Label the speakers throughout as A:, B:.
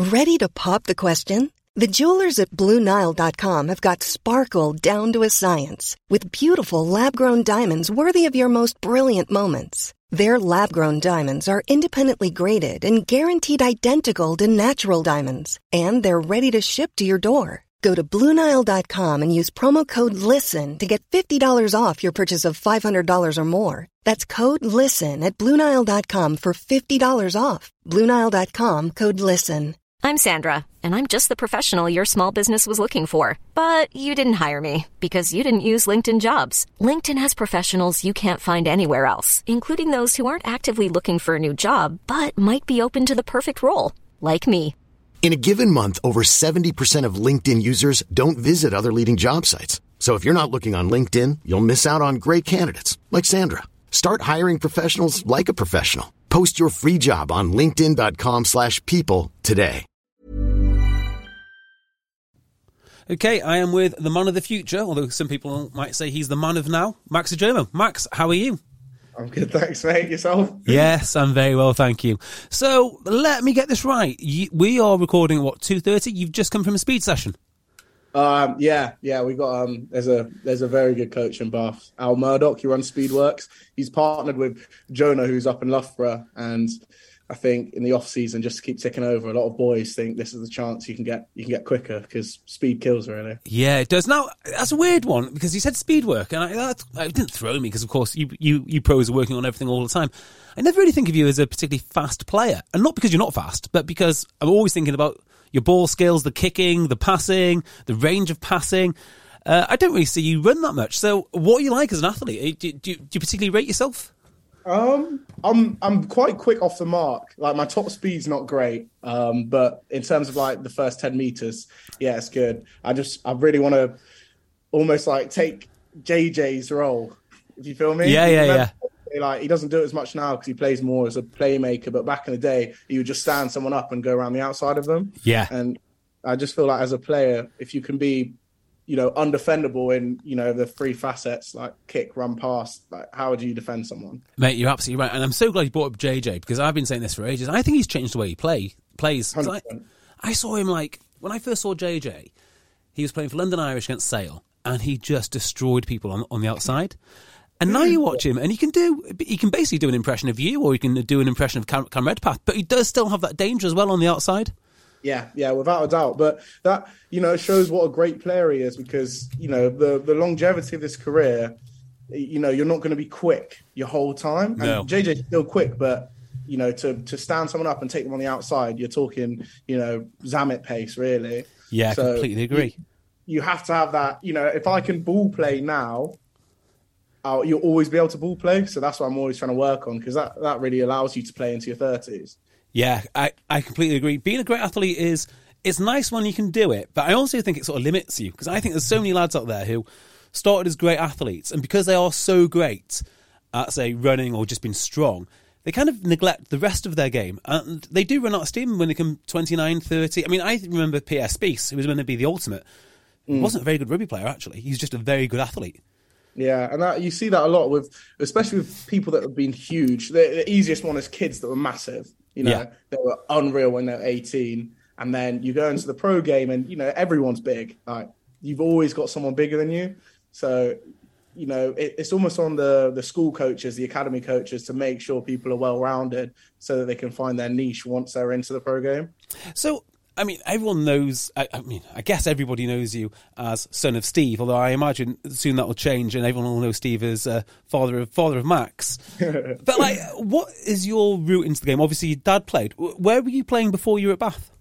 A: Ready to pop the question? The jewelers at BlueNile.com have got sparkle down to a science with beautiful lab-grown diamonds worthy of your most brilliant moments. Their lab-grown diamonds are independently graded and guaranteed identical to natural diamonds, and they're ready to ship to your door. Go to BlueNile.com and use promo code LISTEN to get $50 off your purchase of $500 or more. That's code LISTEN at BlueNile.com for $50 off. BlueNile.com, code LISTEN.
B: I'm Sandra, and I'm just the professional your small business was looking for. But you didn't hire me because you didn't use LinkedIn Jobs. LinkedIn has professionals you can't find anywhere else, including those who aren't actively looking for a new job, but might be open to the perfect role, like me.
C: In a given month, over 70% of LinkedIn users don't visit other leading job sites. So if you're not looking on LinkedIn, you'll miss out on great candidates like Sandra. Start hiring professionals like a professional. Post your free job on linkedin.com/people today.
D: Okay, I am with the man of the future, although some people might say he's the man of now, Max Ajomo. Max, how are you?
E: I'm good, thanks, mate. Yourself?
D: Yes, I'm very well, thank you. So, let me get this right. We are recording, 2:30? You've just come from a speed session.
E: Yeah. We got there's a very good coach in Bath, Al Murdoch. He runs Speedworks. He's partnered with Jonah, who's up in Loughborough, and I think in the off season, just to keep ticking over, a lot of boys think this is the chance you can get quicker because speed kills, really.
D: Yeah, it does. Now that's a weird one because you said speed work, and it didn't throw me because, of course, you pros are working on everything all the time. I never really think of you as a particularly fast player, and not because you're not fast, but because I'm always thinking about your ball skills, the kicking, the passing, the range of passing. I don't really see you run that much. So, what are you like as an athlete? Do you particularly rate yourself?
E: I'm quite quick off the mark. Like, my top speed's not great, but in terms of like the first 10 meters, yeah, it's good. I really want to almost like take JJ's role, if you feel me.
D: Yeah.
E: Like, he doesn't do it as much now because he plays more as a playmaker, but back in the day, he would just stand someone up and go around the outside of them.
D: Yeah.
E: And I just feel like as a player, if you can be, undefendable in, the three facets, like kick, run, pass, like, how would you defend someone?
D: Mate, you're absolutely right. And I'm so glad you brought up JJ because I've been saying this for ages. I think he's changed the way he plays. I saw him, like, when I first saw JJ, he was playing for London Irish against Sale, and he just destroyed people on the outside. And now you watch him, and he can basically do an impression of you, or he can do an impression of Cam Redpath, but he does still have that danger as well on the outside.
E: Yeah, without a doubt. But that, shows what a great player he is because, the longevity of his career, you're not going to be quick your whole time.
D: No.
E: And JJ's still quick, but, to stand someone up and take them on the outside, you're talking, Zamet pace, really.
D: Yeah, so completely agree.
E: You have to have that, if I can ball play now, you'll always be able to ball play. So that's what I'm always trying to work on because that really allows you to play into your 30s.
D: Yeah, I completely agree. Being a great athlete it's nice when you can do it, but I also think it sort of limits you because I think there's so many lads out there who started as great athletes, and because they are so great at, say, running or just being strong, they kind of neglect the rest of their game, and they do run out of steam when they come 29, 30. I mean, I remember Pierre Spies, who was going to be the ultimate. He wasn't a very good rugby player, actually. He's just a very good athlete.
E: Yeah, and you see that a lot especially with people that have been huge. The easiest one is kids that were massive. They were unreal when they were 18. And then you go into the pro game and, everyone's big. Like, you've always got someone bigger than you. So, it's almost on the school coaches, the academy coaches, to make sure people are well-rounded so that they can find their niche once they're into the pro game. So,
D: I mean, everyone knows, I guess everybody knows you as son of Steve, although I imagine soon that will change and everyone will know Steve as father of Max. But, like, what is your route into the game? Obviously, your dad played. Where were you playing before you were at Bath?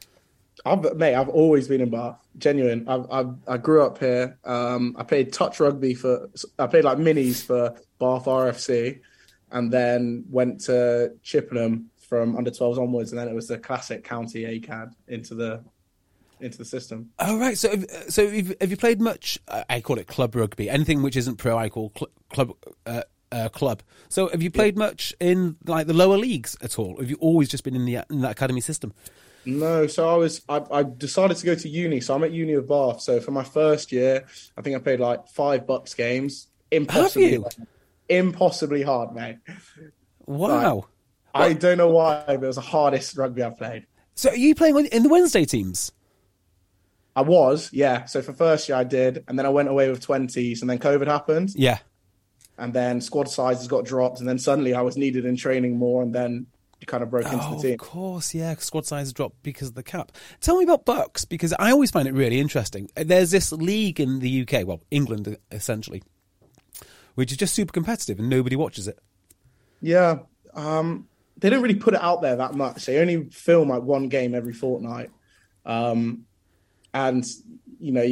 E: I've always been in Bath. Genuine. I grew up here. I played touch rugby I played like minis for Bath RFC, and then went to Chippenham from under 12s onwards, and then it was the classic county ACAD into the system.
D: Oh, right. So have you played much? I call it club rugby. Anything which isn't pro, I call club. So have you played much in like the lower leagues at all? Or have you always just been in that academy system?
E: No, so I decided to go to uni. So I'm at uni of Bath. So for my first year, I think I played like 5 Bucks games. Impossibly hard, mate.
D: Wow.
E: Like, I don't know why, but it was the hardest rugby I've played.
D: So are you playing in the Wednesday teams?
E: I was, yeah. So for first year I did, and then I went away with 20s, and then COVID happened.
D: Yeah.
E: And then squad sizes got dropped, and then suddenly I was needed in training more, and then you kind of broke into the team.
D: Of course, yeah, squad sizes dropped because of the cap. Tell me about Bucks, because I always find it really interesting. There's this league in the UK, well, England essentially, which is just super competitive and nobody watches it.
E: Yeah, they don't really put it out there that much. They only film like one game every fortnight. And, you know,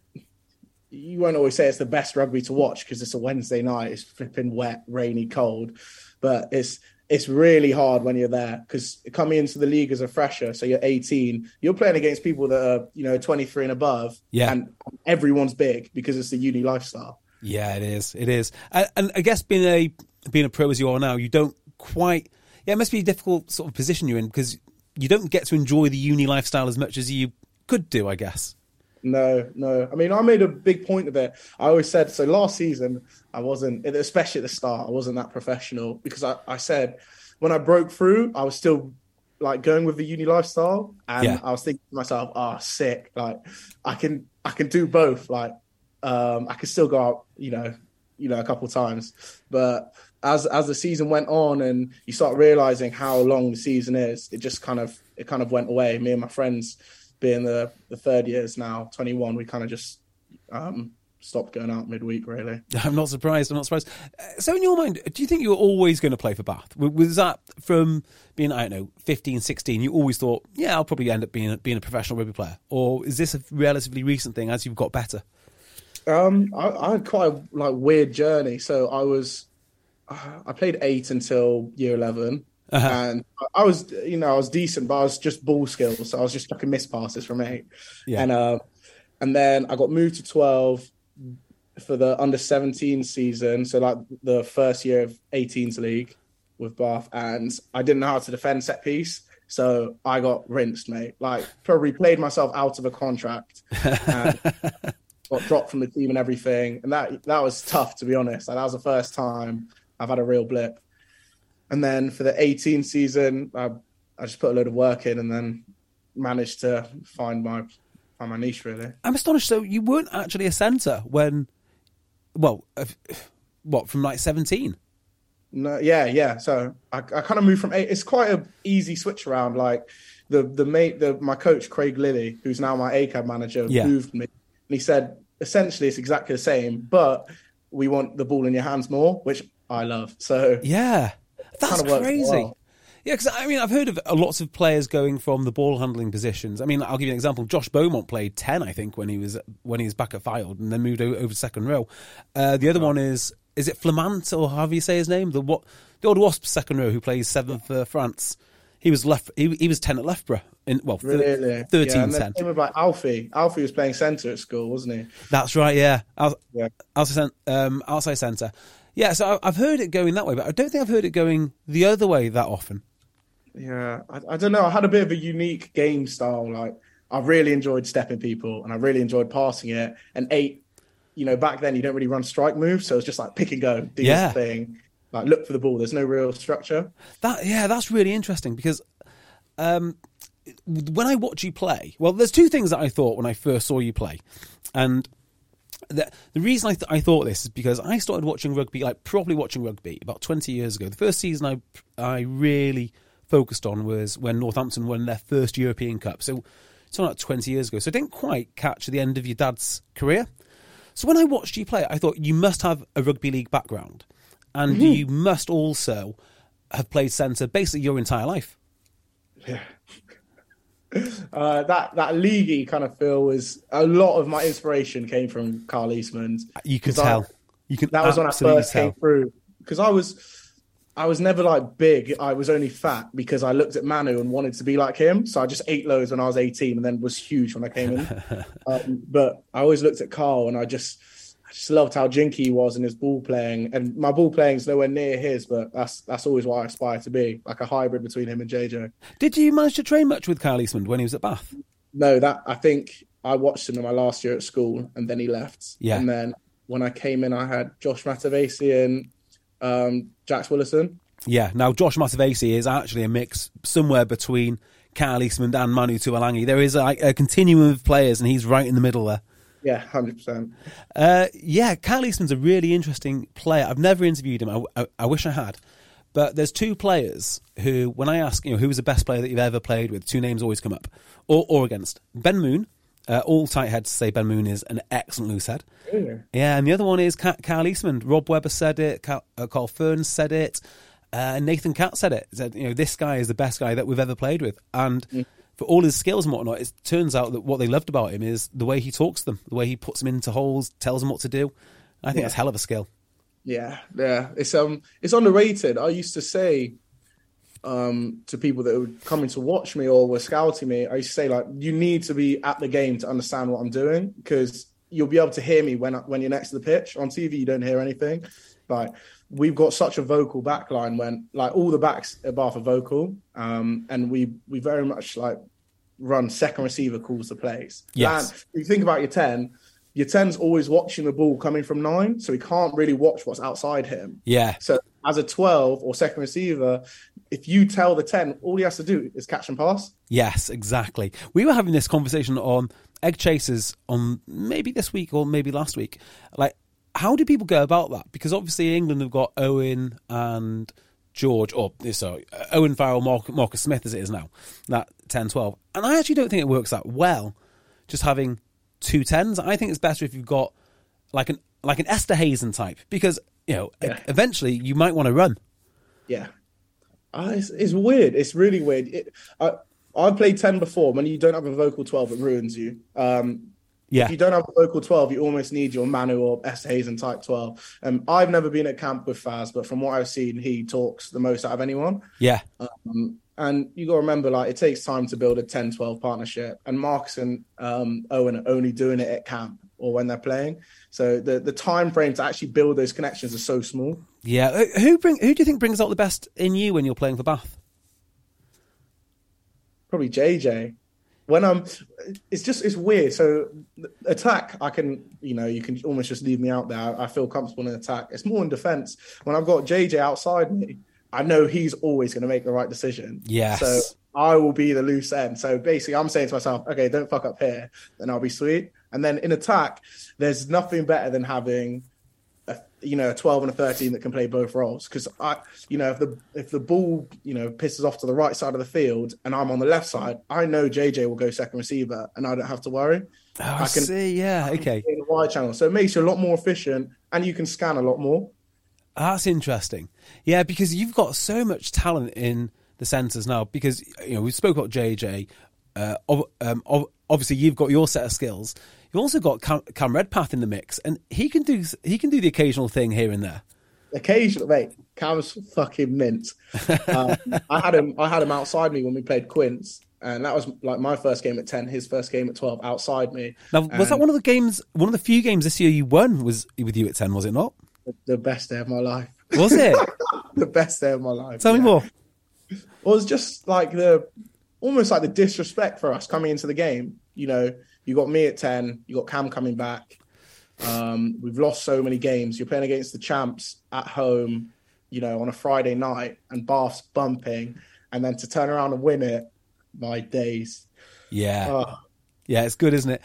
E: you won't always say it's the best rugby to watch because it's a Wednesday night. It's flipping wet, rainy, cold. But it's really hard when you're there because coming into the league as a fresher, so you're 18, you're playing against people that are, you know, 23 and above.
D: Yeah.
E: And everyone's big because it's the uni lifestyle.
D: Yeah, it is. It is. And I guess being a pro as you are now, you don't quite... Yeah, it must be a difficult sort of position you're in because you don't get to enjoy the uni lifestyle as much as you could do, I guess.
E: No. I mean, I made a big point of it. I always said, so last season, I wasn't, especially at the start, I wasn't that professional because I said when I broke through, I was still like going with the uni lifestyle. And I was thinking to myself, sick. Like I can do both. Like I can still go out, you know, a couple of times. But as the season went on and you start realizing how long the season is, it kind of went away. Me and my friends, being the third years now, 21, we kind of just stopped going out midweek, really.
D: I'm not surprised. So in your mind, do you think you were always going to play for Bath? Was that from being, I don't know, 15, 16, you always thought, yeah, I'll probably end up being a professional rugby player? Or is this a relatively recent thing as you've got better?
E: I had quite a weird journey. So I played 8 until year 11. Uh-huh. And I was decent, but I was just ball skills. So I was just fucking miss passes from 8. Yeah. And then I got moved to 12 for the under 17 season. So like the first year of 18s league with Bath. And I didn't know how to defend set piece. So I got rinsed, mate. Like probably played myself out of a contract. And got dropped from the team and everything. And that was tough, to be honest. Like, that was the first time I've had a real blip. And then for the 18 season, I just put a load of work in and then managed to find my niche, really.
D: I'm astonished. So you weren't actually a centre when, from like 17?
E: No, yeah. So I kind of moved from 8. It's quite an easy switch around. Like my coach, Craig Lilly, who's now my ACAB manager, moved me. And he said, essentially, it's exactly the same, but we want the ball in your hands more, which I love. So
D: yeah. That's crazy. Well. Yeah, because I mean, I've heard of lots of players going from the ball handling positions. I mean, I'll give you an example. Josh Beaumont played 10, I think, when he was back at Fylde, and then moved over to second row. The other one is it Flamant, or however you say his name, the old Wasps second row who plays 7th for France. He was he was 10 at Loughborough.
E: Really?
D: 13
E: yeah, and
D: 10.
E: Then came like Alfie. Alfie was playing centre at school, wasn't he?
D: That's right. Yeah. Outside centre. Yeah, so I've heard it going that way, but I don't think I've heard it going the other way that often.
E: Yeah, I don't know. I had a bit of a unique game style. Like, I really enjoyed stepping people, and I really enjoyed passing it. And 8, back then you don't really run strike moves, so it's just like pick and go, do your thing, like look for the ball. There's no real structure.
D: That's really interesting because when I watch you play, well, there's 2 things that I thought when I first saw you play, and the reason I thought this is because I started watching rugby, like properly watching rugby, about 20 years ago. The first season I really focused on was when Northampton won their first European Cup. So it's not like 20 years ago. So I didn't quite catch the end of your dad's career. So when I watched you play, I thought you must have a rugby league background. And you must also have played centre basically your entire life.
E: Yeah. That leaguey kind of feel was a lot of my inspiration came from Carl Eastman.
D: You could tell.
E: That was when I first came through because I was never like big. I was only fat because I looked at Manu and wanted to be like him. So I just ate loads when I was 18 and then was huge when I came in. But I always looked at Carl and I just loved how jinky he was in his ball playing. And my ball playing is nowhere near his, but that's always what I aspire to be, like a hybrid between him and JJ. Did
D: you manage to train much with Carl Eastman when he was at Bath?
E: No, I think I watched him in my last year at school and then he left. Yeah. And then when I came in, I had Josh Matavesi and Jax Willison.
D: Yeah, now Josh Matavesi is actually a mix somewhere between Kyle Eastman and Manu Tuolangi. There is a continuum of players, and he's right in the middle there.
E: Yeah, 100%.
D: Kyle Eastman's a really interesting player. I've never interviewed him. I wish I had. But there's two players who, when I ask, who was the best player that you've ever played with, two names always come up, or against. Ben Moon. All tight heads say Ben Moon is an excellent loose head. Yeah, and the other one is Kyle Eastman. Rob Webber said it. Carl Fearns said it. Nathan Katz said it. He said, this guy is the best guy that we've ever played with. And for all his skills and whatnot, it turns out that what they loved about him is the way he talks to them, the way he puts them into holes, tells them what to do. I think that's hell of a skill. Yeah.
E: It's underrated. I used to say to people that were coming to watch me or were scouting me, I used to say, like, you need to be at the game to understand what I'm doing, because you'll be able to hear me when you're next to the pitch. On TV, you don't hear anything. Like, we've got such a vocal backline when, like, all the backs at Bath are vocal, and we very much, like, run second receiver calls to plays.
D: Yes.
E: And if you think about your 10's always watching the ball coming from 9, so he can't really watch what's outside him.
D: Yeah.
E: So as a 12 or second receiver, if you tell the 10, all he has to do is catch and pass.
D: Yes, exactly. We were having this conversation on Egg Chasers on maybe this week or maybe last week. Like, how do people go about that? Because obviously England have got Owen and George, Owen Farrell, Marcus Smith as it is now, that 10-12. And I actually don't think it works that well, just having two 10s. I think it's better if you've got like an Esther Hazen type, because eventually you might want to run.
E: Yeah, it's weird. It's really weird. I've played 10 before. When you don't have a vocal 12, it ruins you. If you don't have a vocal 12, you almost need your Manu or Esther Hazen type 12. I've never been at camp with Faz, but from what I've seen, he talks the most out of anyone.
D: Yeah.
E: And you got to remember, like, it takes time to build a 10-12 partnership. And Marcus and Owen are only doing it at camp or when they're playing. So the time frame to actually build those connections is so small.
D: Yeah. Who do you think brings out the best in you when you're playing for Bath?
E: Probably JJ. It's weird. So attack, you can almost just leave me out there. I feel comfortable in attack. It's more in defense. When I've got JJ outside me, I know he's always going to make the right decision.
D: Yes.
E: So I will be the loose end. So basically, I'm saying to myself, okay, don't fuck up here, then I'll be sweet. And then in attack, there's nothing better than having a 12 and a 13 that can play both roles. Because if the ball pisses off to the right side of the field and I'm on the left side, I know JJ will go second receiver and I don't have to worry.
D: Oh, I see. Yeah. Okay.
E: In the wide channel, so it makes you a lot more efficient and you can scan a lot more.
D: That's interesting. Yeah, because you've got so much talent in the centres now. Because we spoke about JJ. Obviously, you've got your set of skills. You've also got Cam Redpath in the mix, and he can do the occasional thing here and there.
E: Occasional, mate. Cam's fucking mint. I had him outside me when we played Quince, and that was like my first game at 10, his first game at 12 outside me.
D: Now, was that one of the few games this year you won was with you at 10? Was it not?
E: The best day of my life.
D: Was it?
E: The best day of my life.
D: Tell me more.
E: It was just like almost like the disrespect for us coming into the game. You got me at 10, you got Cam coming back. We've lost so many games. You're playing against the champs at home, on a Friday night, and Bath's bumping, and then to turn around and win it, my days.
D: Yeah. Yeah, it's good, isn't it?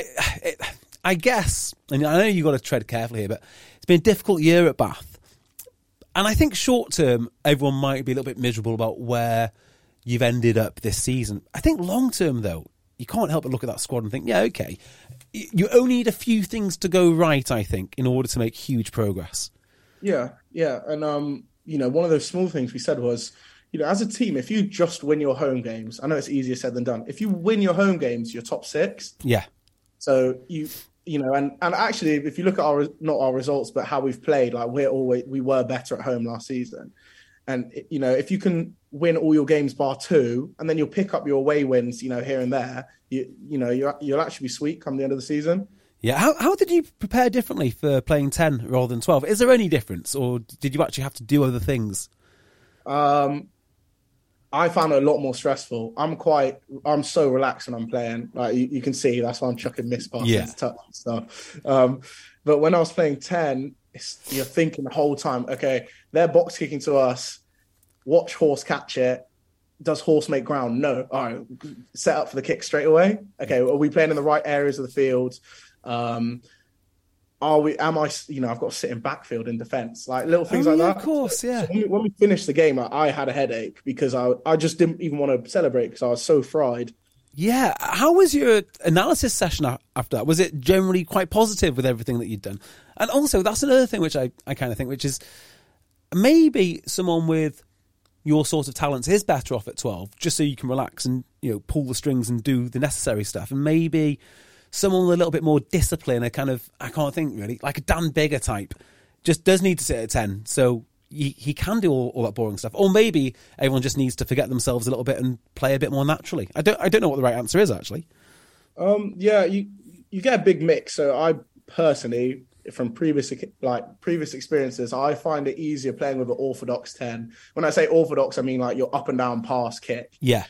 D: I guess, and I know you've got to tread carefully here, but it's been a difficult year at Bath. And I think short term, everyone might be a little bit miserable about where you've ended up this season. I think long term, though, you can't help but look at that squad and think, yeah, okay, you only need a few things to go right, I think, in order to make huge progress. Yeah.
E: And, one of those small things we said was, as a team, if you just win your home games, I know it's easier said than done. If you win your home games, you're top 6.
D: Yeah.
E: So and actually, if you look at not our results, but how we've played, like we were better at home last season. And, if you can win all your games bar 2, and then you'll pick up your away wins, here and there, you'll actually be sweet come the end of the season.
D: Yeah. How did you prepare differently for playing 10 rather than 12? Is there any difference, or did you actually have to do other things?
E: I found it a lot more stressful. I'm so relaxed when I'm playing. Like you can see, that's why I'm chucking miss passes, touch and stuff. But when I was playing 10, you're thinking the whole time, okay, they're box kicking to us, watch Horse catch it, does horse make ground? No. All right, set up for the kick straight away. Okay, are we playing in the right areas of the field? I've got to sit in backfield in defence, like little things like that.
D: Of course, yeah.
E: So when we finished the game, I had a headache because I just didn't even want to celebrate because I was so fried.
D: Yeah. How was your analysis session after that? Was it generally quite positive with everything that you'd done? And also, that's another thing which I kind of think, which is maybe someone with your sort of talents is better off at 12, just so you can relax and, pull the strings and do the necessary stuff. And maybe someone with a little bit more discipline, I can't think really, like a Dan Bigger type, just does need to sit at 10. So he can do all that boring stuff. Or maybe everyone just needs to forget themselves a little bit and play a bit more naturally. I don't know what the right answer is, actually.
E: Yeah, you get a big mix. So I personally, from previous experiences, I find it easier playing with an orthodox 10. When I say orthodox, I mean like your up and down pass kick.
D: Yeah.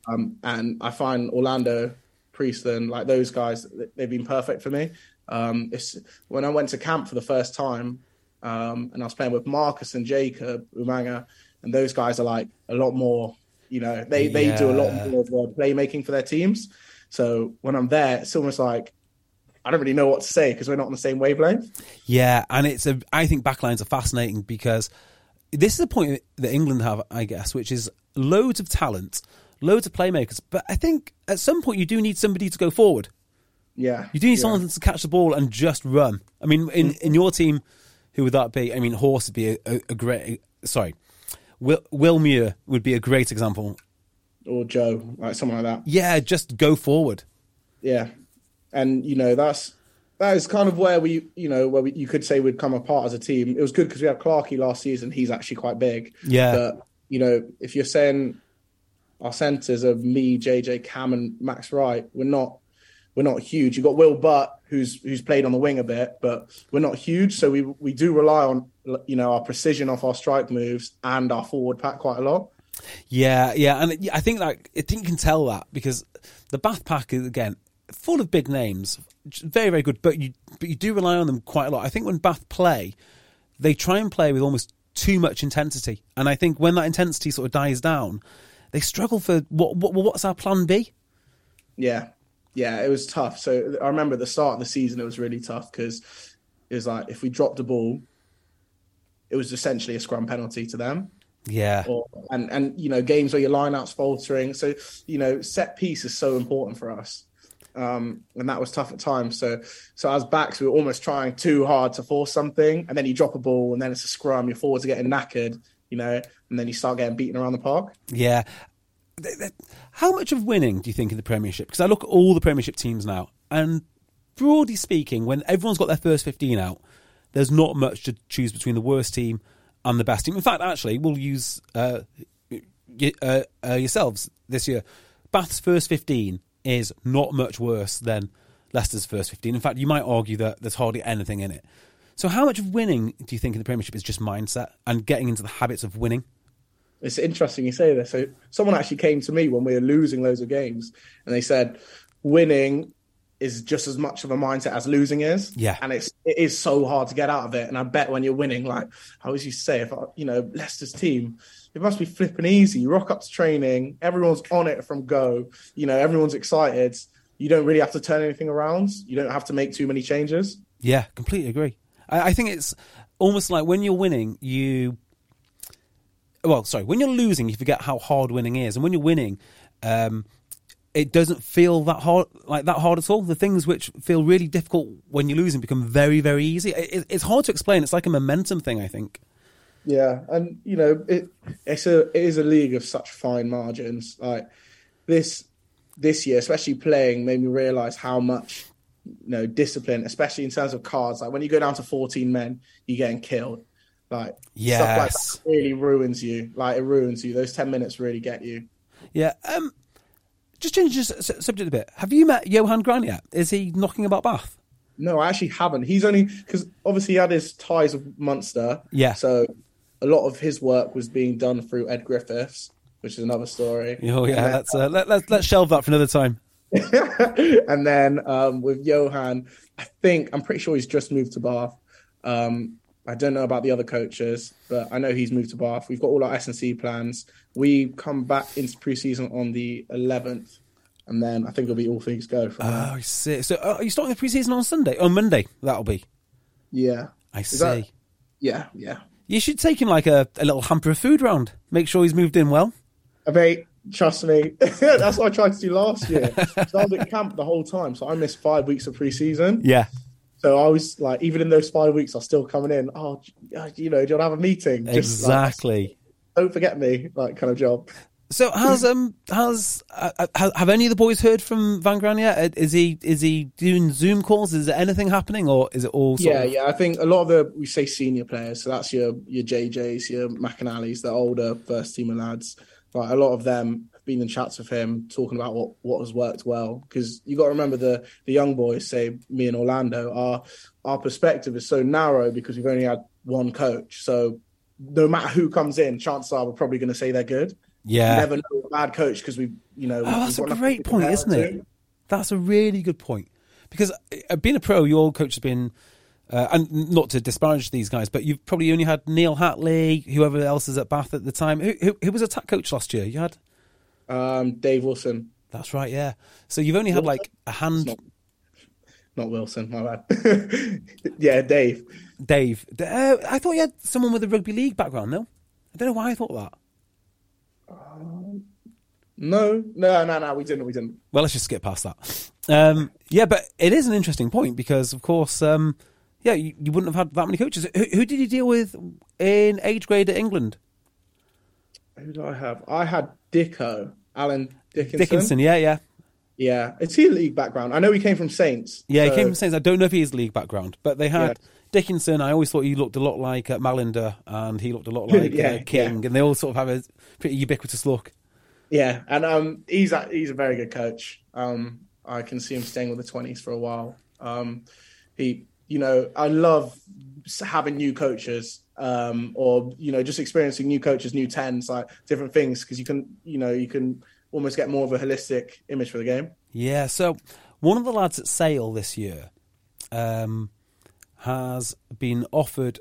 E: And I find Orlando, Priestland, like those guys, they've been perfect for me. It's when I went to camp for the first time, and I was playing with Marcus and Jacob Umanga, and those guys are like a lot more, they do a lot more of playmaking for their teams. So when I'm there, it's almost like I don't really know what to say because we're not on the same wavelength.
D: Yeah, and I think backlines are fascinating because this is a point that England have, I guess, which is loads of talent, loads of playmakers, but I think at some point you do need somebody to go forward.
E: Yeah.
D: You do need someone to catch the ball and just run. I mean, in your team, who would that be? I mean, Horse would be a great... Sorry. Will Muir would be a great example.
E: Or Joe, like someone like that.
D: Yeah, just go forward.
E: Yeah. And, that is kind of where you could say we'd come apart as a team. It was good because we had Clarkey last season. He's actually quite big.
D: Yeah.
E: But, if you're saying our centres are me, JJ, Cam and Max Wright, we're not huge. You've got Will Butt, who's played on the wing a bit, but we're not huge. So we do rely on, our precision off our strike moves and our forward pack quite a lot.
D: Yeah. And I think you can tell that because the Bath pack is, again, full of big names, very, very good, but you do rely on them quite a lot. I think when Bath play, they try and play with almost too much intensity. And I think when that intensity sort of dies down, they struggle for what's our plan B?
E: Yeah, it was tough. So I remember at the start of the season, it was really tough because it was like if we dropped the ball, it was essentially a scrum penalty to them.
D: Yeah.
E: And games where your line-out's faltering. So, set piece is so important for us. And that was tough at times. So as backs, we were almost trying too hard to force something. And then you drop a ball and then it's a scrum. Your forwards are getting knackered, and then you start getting beaten around the park.
D: Yeah. How much of winning do you think in the Premiership? Because I look at all the Premiership teams now, and broadly speaking, when everyone's got their first 15 out, there's not much to choose between the worst team and the best team. In fact, actually, we'll use yourselves this year. Bath's first 15 is not much worse than Leicester's first 15. In fact, you might argue that there's hardly anything in it. So how much of winning do you think in the Premiership is just mindset and getting into the habits of winning?
E: It's interesting you say this. So someone actually came to me when we were losing loads of games and they said winning is just as much of a mindset as losing is.
D: Yeah.
E: And it is so hard to get out of it. And I bet when you're winning, like I always used to say, if Leicester's team, it must be flipping easy. You rock up to training, everyone's on it from go, everyone's excited. You don't really have to turn anything around. You don't have to make too many changes.
D: Yeah, completely agree. I think it's almost like when you're winning, when you're losing, you forget how hard winning is. And when you're winning, it doesn't feel that hard at all. The things which feel really difficult when you're losing become very, very easy. It's hard to explain. It's like a momentum thing, I think.
E: Yeah, and it is a league of such fine margins. Like this year, especially playing, made me realise how much discipline, especially in terms of cards. Like when you go down to 14 men, you're getting killed. Like stuff like that really ruins you. Like it ruins you. Those 10 minutes really get you.
D: Yeah. Just change the subject a bit. Have you met Johan Gran yet? Is he knocking about Bath?
E: No, I actually haven't. He's only because obviously he had his ties with Munster.
D: Yeah.
E: So a lot of his work was being done through Ed Griffiths, which is another story.
D: Oh yeah, let's shelve that for another time.
E: And then with Johan, I'm pretty sure he's just moved to Bath. I don't know about the other coaches, but I know he's moved to Bath. We've got all our S&C plans. We come back into pre-season on the 11th, and then I think it'll be all things go from there.
D: Oh, I see. So are you starting the pre-season on Sunday? On Monday, that'll be.
E: Yeah.
D: I see.
E: Yeah.
D: You should take him like a little hamper of food round. Make sure he's moved in well.
E: Mate, trust me. That's what I tried to do last year. So I was at camp the whole time, so I missed 5 weeks of pre-season.
D: Yeah.
E: So I was like, even in those 5 weeks, I was still coming in. Oh, do you want to have a meeting? Just,
D: exactly.
E: Don't forget me, like kind of job.
D: So have any of the boys heard from Van Gran yet? Is he doing Zoom calls? Is there anything happening, or is it all?
E: Yeah. I think a lot of we say senior players. So that's your JJs, your McAnallys, the older first teamer lads. Like a lot of them have been in chats with him, talking about what has worked well. Because you got to remember the young boys, say me and Orlando, our perspective is so narrow because we've only had one coach. So no matter who comes in, chances are we're probably going to say they're good.
D: Yeah.
E: You never know a bad coach because
D: that's a great point, isn't it? That's a really good point. Because being a pro, your coach has been, and not to disparage these guys, but you've probably only had Neil Hatley, whoever else is at Bath at the time. Who was attack coach last year? You had
E: Dave Wilson.
D: That's right, yeah. So you've only had like a hand.
E: Not Wilson, my bad. Yeah, Dave.
D: I thought you had someone with a rugby league background, no? I don't know why I thought that.
E: No, we didn't.
D: Well, let's just skip past that. Yeah, but it is an interesting point because, of course, you wouldn't have had that many coaches. Who did you deal with in age grade at England?
E: Who do I have? I had Alan Dickinson.
D: Dickinson, yeah.
E: Yeah, is he a league background? I know he came from Saints.
D: Yeah, he came from Saints. I don't know if he is league background, but they had Dickinson. I always thought he looked a lot like Malinder, and he looked a lot like King, and they all sort of have a pretty ubiquitous look.
E: Yeah, and he's a very good coach. I can see him staying with the 20s for a while. I love having new coaches, or just experiencing new coaches, new 10s, like different things, because you can almost get more of a holistic image for the game. Yeah, so
D: one of the lads at Sale this year has been offered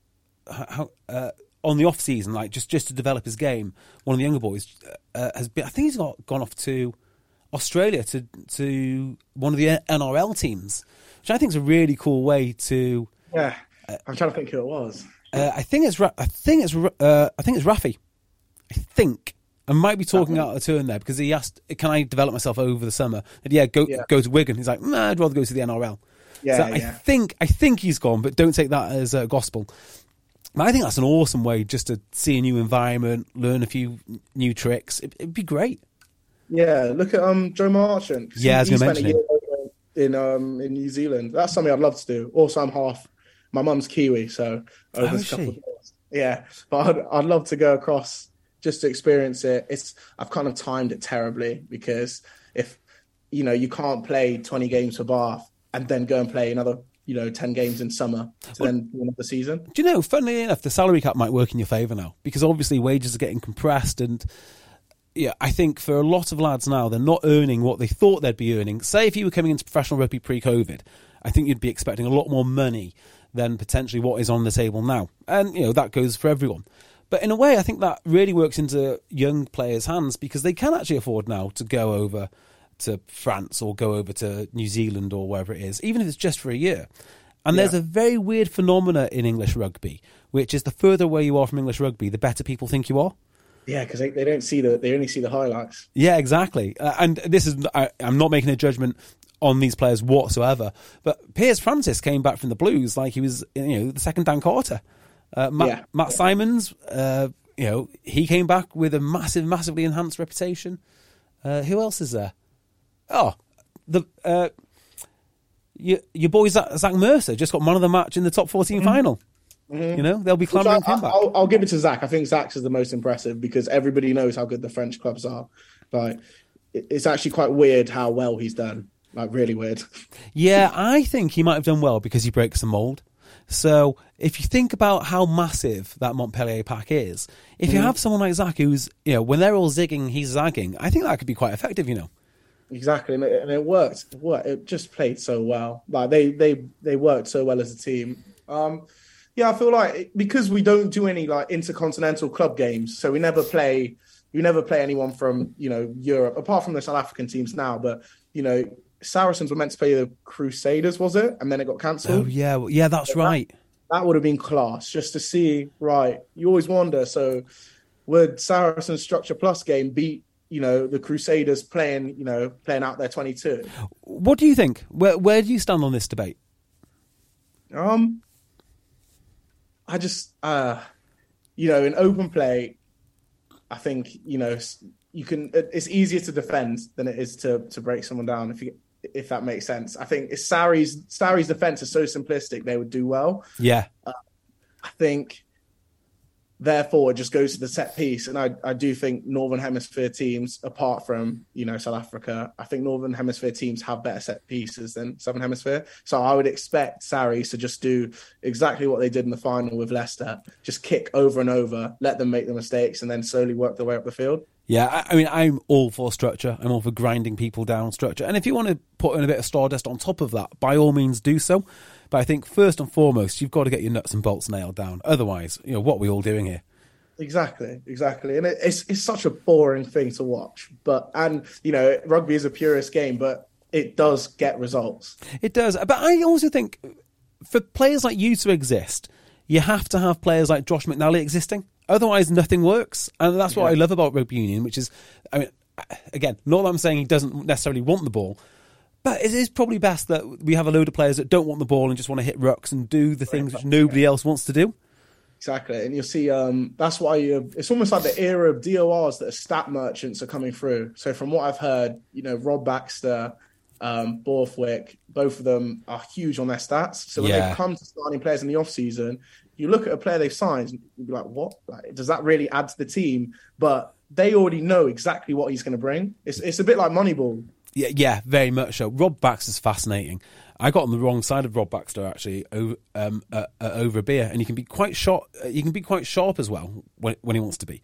D: on the off season, like just to develop his game. One of the younger boys has been. I think he's gone off to Australia to one of the NRL teams, which I think is a really cool way to.
E: Yeah, I'm trying to think who it was.
D: I think it's Rafi. I think. I might be talking out of turn there because he asked, "Can I develop myself over the summer?" And go to Wigan. He's like, "Nah, I'd rather go to the NRL." I think he's gone, but don't take that as gospel. But I think that's an awesome way just to see a new environment, learn a few new tricks. It'd be great.
E: Yeah, look at Joe Marchant.
D: Yeah, I was going to mention
E: him. In New Zealand. That's something I'd love to do. Also, my mum's Kiwi, so over a couple of years. Yeah, but I'd love to go across just to experience it. I've kind of timed it terribly because if you can't play 20 games for Bath and then go and play another 10 games in summer to then win the season.
D: Do you know, funnily enough, the salary cap might work in your favour now because obviously wages are getting compressed, and I think for a lot of lads now, they're not earning what they thought they'd be earning. Say if you were coming into professional rugby pre-COVID, I think you'd be expecting a lot more money than potentially what is on the table now. And, that goes for everyone. But in a way, I think that really works into young players' hands because they can actually afford now to go over to France or go over to New Zealand or wherever it is, even if it's just for a year. And there's a very weird phenomena in English rugby, which is the further away you are from English rugby, the better people think you are.
E: Yeah, because they don't see they only see the highlights.
D: Yeah, exactly. And this is, I'm not making a judgment on these players whatsoever, but Piers Francis came back from the Blues like he was, the second Dan Carter. Matt Simons, he came back with a massively enhanced reputation. Who else is there? Oh, your boy Zach Mercer just got man of the match in the top 14 final. Mm-hmm. They'll be clamouring him back.
E: I'll give it to Zach. I think Zach's is the most impressive because everybody knows how good the French clubs are. Like, it's actually quite weird how well he's done. Like, really weird.
D: Yeah, I think he might have done well because he breaks the mould. So if you think about how massive that Montpellier pack is, if you have someone like Zach who's, when they're all zigging, he's zagging, I think that could be quite effective,
E: Exactly, and it worked. It just played so well. Like they worked so well as a team. Yeah, I feel like because we don't do any like intercontinental club games, so we never play anyone from, Europe, apart from the South African teams now. But, Saracens were meant to play the Crusaders, was it? And then it got cancelled.
D: Oh, yeah, that's right.
E: That would have been class, just to see, right, you always wonder, so would Saracens Structure Plus game beat, the Crusaders playing out their 22?
D: What do you think? Where do you stand on this debate?
E: I just, in open play, I think, you can. It's easier to defend than it is to break someone down. If that makes sense. I think Sarri's defense is so simplistic; they would do well.
D: Yeah,
E: I think. Therefore, it just goes to the set piece, and I do think Northern Hemisphere teams, apart from South Africa, I think Northern Hemisphere teams have better set pieces than Southern Hemisphere. So I would expect Sarri to just do exactly what they did in the final with Leicester, just kick over and over, let them make the mistakes, and then slowly work their way up the field.
D: Yeah, I mean, I'm all for structure. I'm all for grinding people down structure. And if you want to put in a bit of Stardust on top of that, by all means do so. But I think first and foremost, you've got to get your nuts and bolts nailed down. Otherwise, what are we all doing here?
E: Exactly. And it's such a boring thing to watch. Rugby is a purist game, but it does get results.
D: It does. But I also think for players like you to exist, you have to have players like Josh McNally existing. Otherwise, nothing works. And that's what I love about rugby union, which is, I mean, again, not that I'm saying he doesn't necessarily want the ball, but it is probably best that we have a load of players that don't want the ball and just want to hit rucks and do the things which nobody else wants to do.
E: Exactly. And you'll see, that's why it's almost like the era of DORs that are stat merchants are coming through. So from what I've heard, Rob Baxter, Borthwick, both of them are huge on their stats. So when they come to starting players in the off-season, you look at a player they've signed, you'd be like, what? Like, does that really add to the team? But they already know exactly what he's going to bring. It's a bit like Moneyball. Yeah,
D: very much so. Rob Baxter's fascinating. I got on the wrong side of Rob Baxter actually over a beer, and he can be quite sharp. He can be quite sharp as well when he wants to be,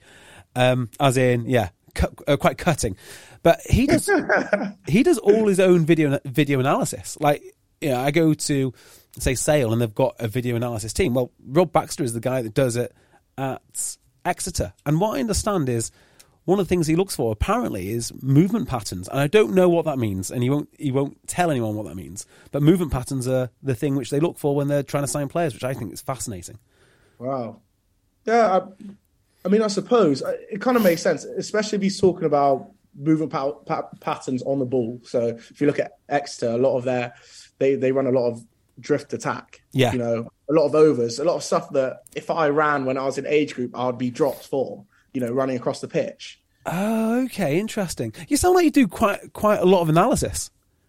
D: as in quite cutting. But he does he does all his own video analysis. Like I go to say Sale and they've got a video analysis team. Well, Rob Baxter is the guy that does it at Exeter, and what I understand is, one of the things he looks for apparently is movement patterns, and I don't know what that means, and he won't tell anyone what that means. But movement patterns are the thing which they look for when they're trying to sign players, which I think is fascinating.
E: Wow, yeah. I mean, I suppose it kind of makes sense, especially if he's talking about movement patterns on the ball. So if you look at Exeter, a lot of they run a lot of drift attack.
D: Yeah,
E: a lot of overs, a lot of stuff that if I ran when I was in age group, I would be dropped for. Running across the pitch.
D: Oh, okay, interesting. You sound like you do quite a lot of analysis.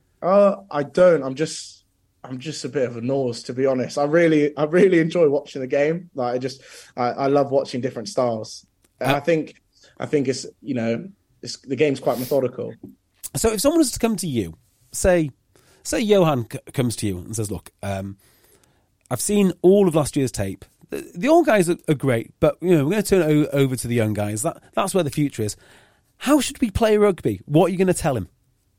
E: I don't. I'm just a bit of a nose, to be honest. I really enjoy watching the game. Like I love watching different styles. And I think it's the game's quite methodical.
D: So if someone was to come to you, say Johan comes to you and says, "Look, I've seen all of last year's tape. The old guys are great, but we're going to turn it over to the young guys. That's where the future is. How should we play rugby? What are you going to tell him?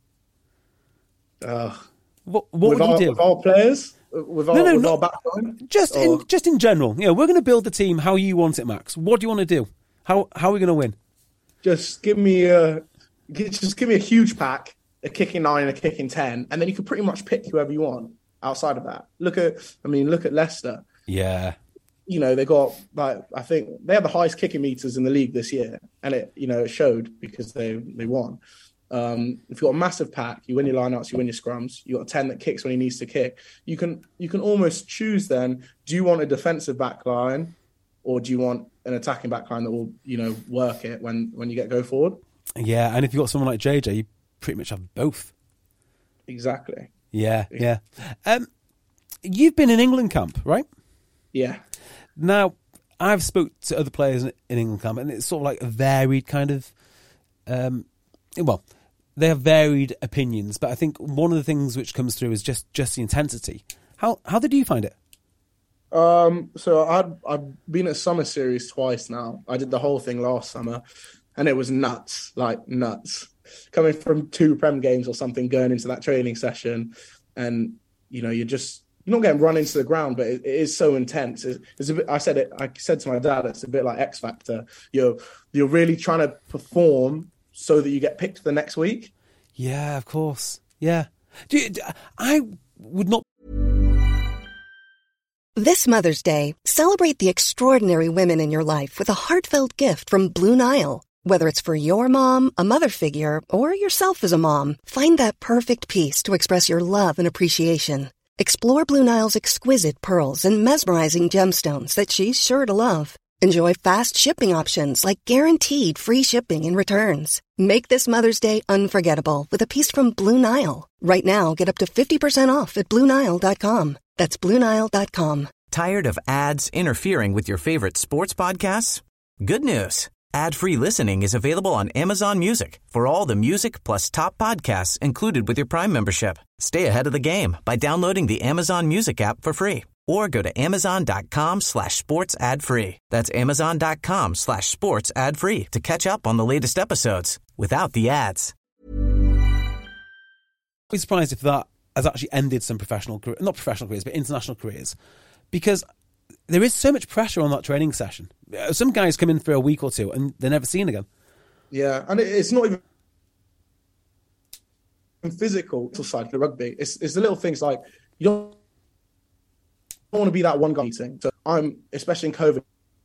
D: What would you do?
E: With our players? With our backline?
D: Just in general. We're going to build the team how you want it, Max. What do you want to do? How are we going to win?
E: Just give me a huge pack, a kicking 9, a kicking 10, and then you can pretty much pick whoever you want outside of that. Look at Leicester.
D: Yeah.
E: They got, I think they had the highest kicking meters in the league this year, and it showed because they won. If you've got a massive pack, you win your lineouts, you win your scrums. You got a 10 that kicks when he needs to kick. You can almost choose then. Do you want a defensive back line, or do you want an attacking back line that will work it when you go forward? Yeah,
D: and if you've got someone like JJ, you pretty much have both.
E: Exactly.
D: Yeah. You've been in England camp, right?
E: Yeah.
D: Now, I've spoke to other players in England camp, and it's sort of like a varied kind of... they have varied opinions, but I think one of the things which comes through is just the intensity. How did you find it?
E: So I've been at Summer Series twice now. I did the whole thing last summer, and it was nuts, like nuts. Coming from 2 Prem games or something, going into that training session, and you're just you're not getting run into the ground, but it is so intense. It's a bit. I said to my dad, it's a bit like X Factor. You're really trying to perform so that you get picked the next week.
D: Yeah, of course. Yeah. I would not.
A: This Mother's Day, celebrate the extraordinary women in your life with a heartfelt gift from Blue Nile. Whether it's for your mom, a mother figure, or yourself as a mom, find that perfect piece to express your love and appreciation. Explore Blue Nile's exquisite pearls and mesmerizing gemstones that she's sure to love. Enjoy fast shipping options like guaranteed free shipping and returns. Make this Mother's Day unforgettable with a piece from Blue Nile. Right now, get up to 50% off at BlueNile.com. That's BlueNile.com.
F: Tired of ads interfering with your favorite sports podcasts? Good news. Ad-free listening is available on Amazon Music for all the music plus top podcasts included with your Prime membership. Stay ahead of the game by downloading the Amazon Music app for free or go to amazon.com/sports ad free. That's amazon.com/sports ad free to catch up on the latest episodes without the ads.
D: I'd be surprised if that has actually ended some not professional careers, but international careers, because there is so much pressure on that training session. Some guys come in for a week or two and they're never seen again.
E: Yeah, and it's not even physical side of the rugby. It's the little things like you don't want to be that one guy meeting. So especially in COVID,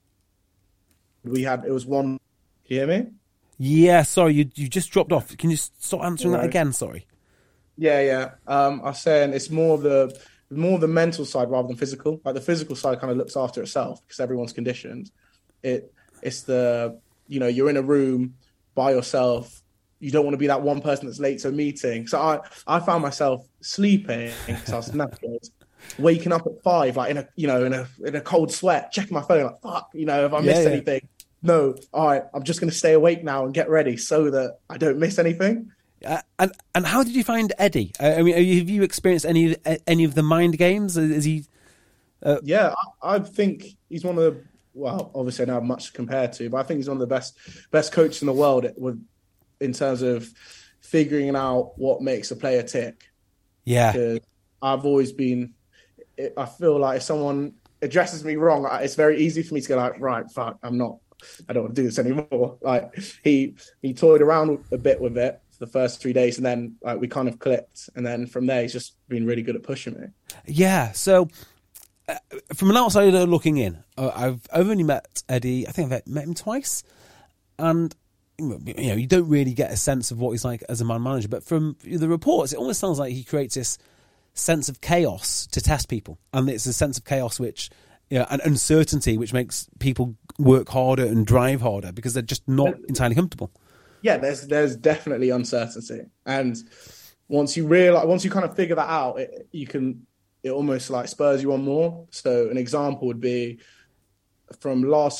E: it was one. Can you hear me?
D: Yeah, sorry, you just dropped off. Can you start answering that again? Sorry.
E: Yeah. I was saying it's more the mental side rather than physical. Like the physical side kind of looks after itself because everyone's conditioned. It's the, you're in a room by yourself. You don't want to be that one person that's late to a meeting. So I found myself sleeping because I was knackered, waking up at 5, like in a cold sweat, checking my phone, like fuck, have I missed anything? No, all right, I'm just going to stay awake now and get ready so that I don't miss anything.
D: And how did you find Eddie? I mean, have you experienced any of the mind games? Is he?
E: Yeah, I think he's one of the. Well, obviously I don't have much to compare to, but I think he's one of the best coaches in the world in terms of figuring out what makes a player tick.
D: Yeah,
E: because I've always been. I feel like if someone addresses me wrong, it's very easy for me to go like, right, fuck, I don't want to do this anymore. Like he toyed around a bit with it the first 3 days, and then we kind of clicked, and then from there he's just been really good at pushing me.
D: Yeah, so from an outsider looking in, I've only met Eddie. I think I've met him twice, and you don't really get a sense of what he's like as a man manager. But from the reports, it almost sounds like he creates this sense of chaos to test people, and it's a sense of chaos which, and uncertainty which makes people work harder and drive harder because they're just not entirely comfortable.
E: Yeah, there's definitely uncertainty, and once you kind of figure that out, it almost like spurs you on more. So an example would be from going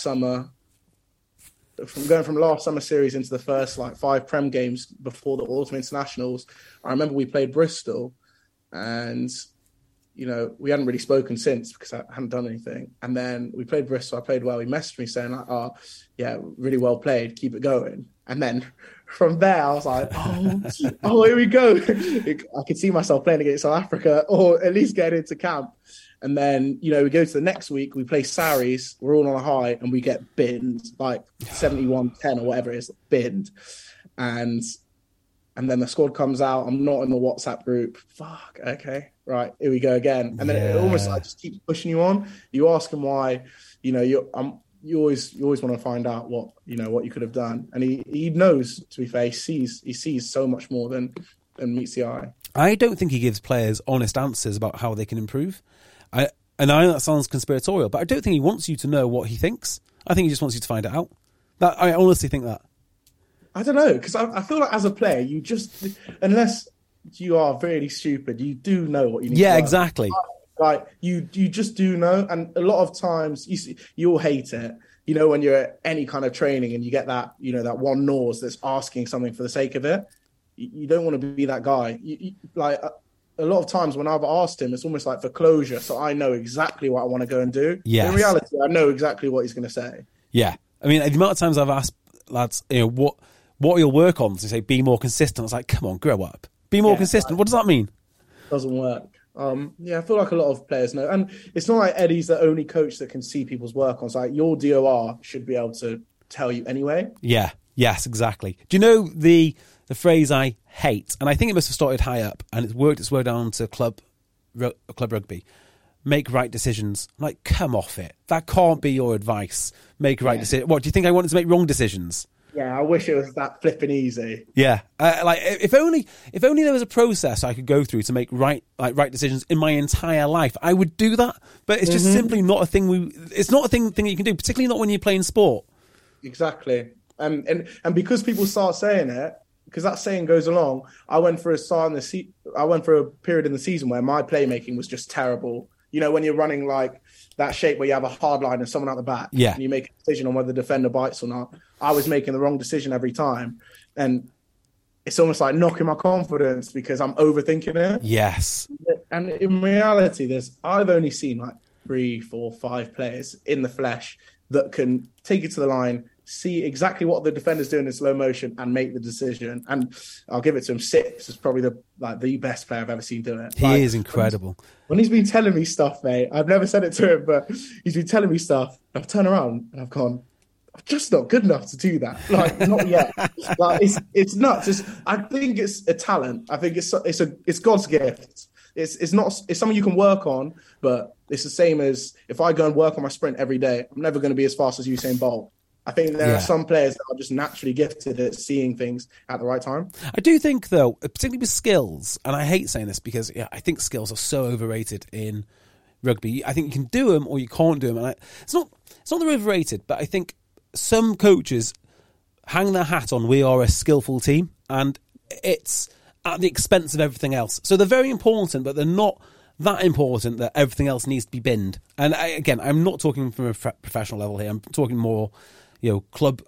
E: from last summer series into the first 5 Prem games before the autumn internationals. I remember we played Bristol, and we hadn't really spoken since because I hadn't done anything. And then we played Bristol. I played well. He messaged me saying like, yeah, really well played. Keep it going. And then from there, I was like, oh, here we go. I could see myself playing against South Africa or at least getting into camp. And then, we go to the next week, we play Saris, we're all on a high, and we get binned, like 71-10 or whatever it is, binned. And then the squad comes out, I'm not in the WhatsApp group. Fuck, okay, right, here we go again. And then it almost just keeps pushing you on. You ask him why, you always want to find out what you could have done. And he knows, to be fair, he sees so much more than meets the eye.
D: I don't think he gives players honest answers about how they can improve. I know that sounds conspiratorial, but I don't think he wants you to know what he thinks. I think he just wants you to find it out. I honestly think that.
E: I don't know, because I feel like as a player, you just, unless you are really stupid, you do know what you need to learn.
D: Exactly.
E: Like you just do know, and a lot of times you'll hate it. When you're at any kind of training and you get that, that one nose that's asking something for the sake of it. You don't want to be that guy. A lot of times when I've asked him, it's almost like for closure, so I know exactly what I want to go and do.
D: Yes.
E: In reality, I know exactly what he's going to say.
D: Yeah, I mean, the amount of times I've asked lads, what you'll work on, to say be more consistent. I was like, come on, grow up, be more consistent. What does that mean?
E: Doesn't work. Yeah, I feel like a lot of players know. And it's not like Eddie's the only coach that can see people's work on. It's like your DOR should be able to tell you anyway.
D: Yeah, yes, exactly. Do you know the phrase I hate? And I think it must have started high up and it's worked its way down to club rugby. Make right decisions. I'm like, come off it. That can't be your advice. Make right decisions. What, do you think I wanted to make wrong decisions?
E: Yeah, I wish it was that flipping easy.
D: Yeah, like if only there was a process I could go through to make right decisions in my entire life, I would do that. But it's just simply not a thing. It's not a thing that you can do, particularly not when you're playing sport.
E: Exactly, and because people start saying it, because that saying goes along. I went for a period in the season where my playmaking was just terrible. You know, when you're running like that shape where you have a hard line and someone out the back,
D: yeah,
E: and you make a decision on whether the defender bites or not. I was making the wrong decision every time, and it's almost like knocking my confidence because I'm overthinking it.
D: Yes,
E: and in reality, I've only seen like 3, 4, 5 players in the flesh that can take it to the line, see exactly what the defender's doing in slow motion, and make the decision. And I'll give it to him. Sips is probably the best player I've ever seen do it.
D: He is incredible.
E: When he's been telling me stuff, mate, I've never said it to him, but he's been telling me stuff. I've turned around and I've gone, I'm just not good enough to do that. Like, not yet. Like, it's nuts. I think it's a talent. I think it's God's gift. It's something you can work on, but it's the same as if I go and work on my sprint every day, I'm never going to be as fast as Usain Bolt. I think there are some players that are just naturally gifted at seeing things at the right time.
D: I do think, though, particularly with skills, and I hate saying this because I think skills are so overrated in rugby. I think you can do them or you can't do them. And it's not they're overrated, but I think some coaches hang their hat on we are a skillful team, and it's at the expense of everything else. So they're very important, but they're not that important that everything else needs to be binned. And I'm not talking from a professional level here. I'm talking more, club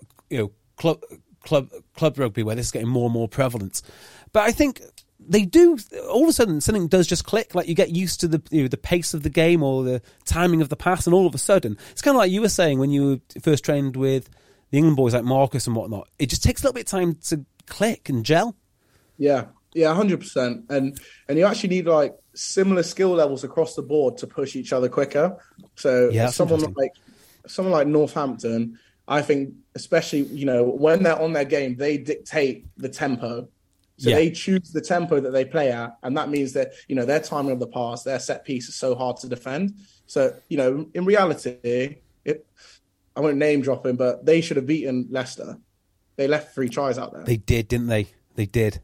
D: rugby, where this is getting more and more prevalent. But I think they do. All of a sudden, something does just click. Like you get used to the pace of the game or the timing of the pass, and all of a sudden, it's kind of like you were saying when you were first trained with the England boys like Marcus and whatnot. It just takes a little bit of time to click and gel.
E: Yeah, 100%. And you actually need like similar skill levels across the board to push each other quicker. So someone like Northampton, I think, especially when they're on their game, they dictate the tempo. So they choose the tempo that they play at, and that means that their timing of the pass, their set piece is so hard to defend. So in reality, I won't name drop him, but they should have beaten Leicester. They left 3 tries out there.
D: They did, didn't they? They did.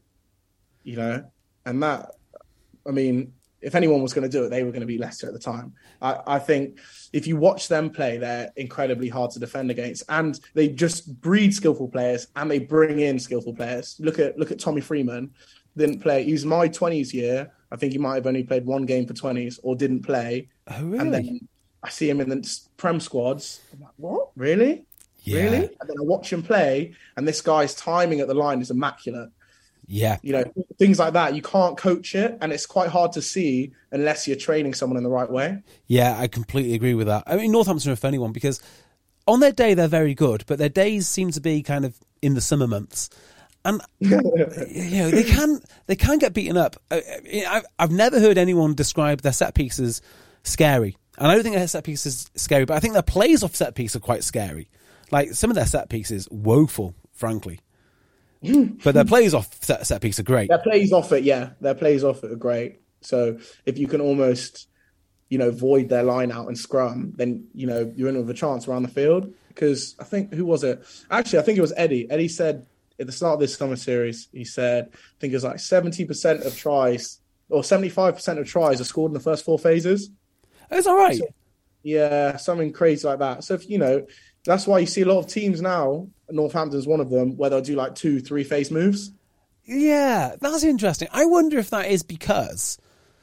E: And that, I mean, if anyone was going to do it, they were going to beat Leicester at the time. I think if you watch them play, they're incredibly hard to defend against, and they just breed skillful players and they bring in skillful players. Look at Tommy Freeman. Didn't play. He was my 20s year. I think he might have only played 1 game for 20s or didn't play.
D: Oh, really?
E: And then I see him in the Prem squads. I'm like, what? Really?
D: Yeah.
E: Really? And then I watch him play, and this guy's timing at the line is immaculate.
D: Yeah.
E: Things like that, you can't coach it, and it's quite hard to see unless you're training someone in the right way.
D: Yeah, I completely agree with that. I mean, Northampton are a funny one because on their day, they're very good, but their days seem to be kind of in the summer months. And, they can get beaten up. I've never heard anyone describe their set pieces scary. And I don't think their set piece is scary, but I think their plays off set piece are quite scary. Like, some of their set pieces, woeful, frankly. But their plays off set piece are great.
E: Their plays off it, Their plays off it are great. So if you can almost, void their line out and scrum, then, you're in with a chance around the field. Because I think, who was it? Actually, I think it was Eddie. Eddie said at the start of this summer series, he said, I think it was like 70% of tries or 75% of tries are scored in the first 4 phases.
D: That's all right.
E: So, something crazy like that. So, if, that's why you see a lot of teams now, Northampton's one of them, where they'll do like 2-3 phase moves.
D: Yeah, that's interesting. I wonder if that is because...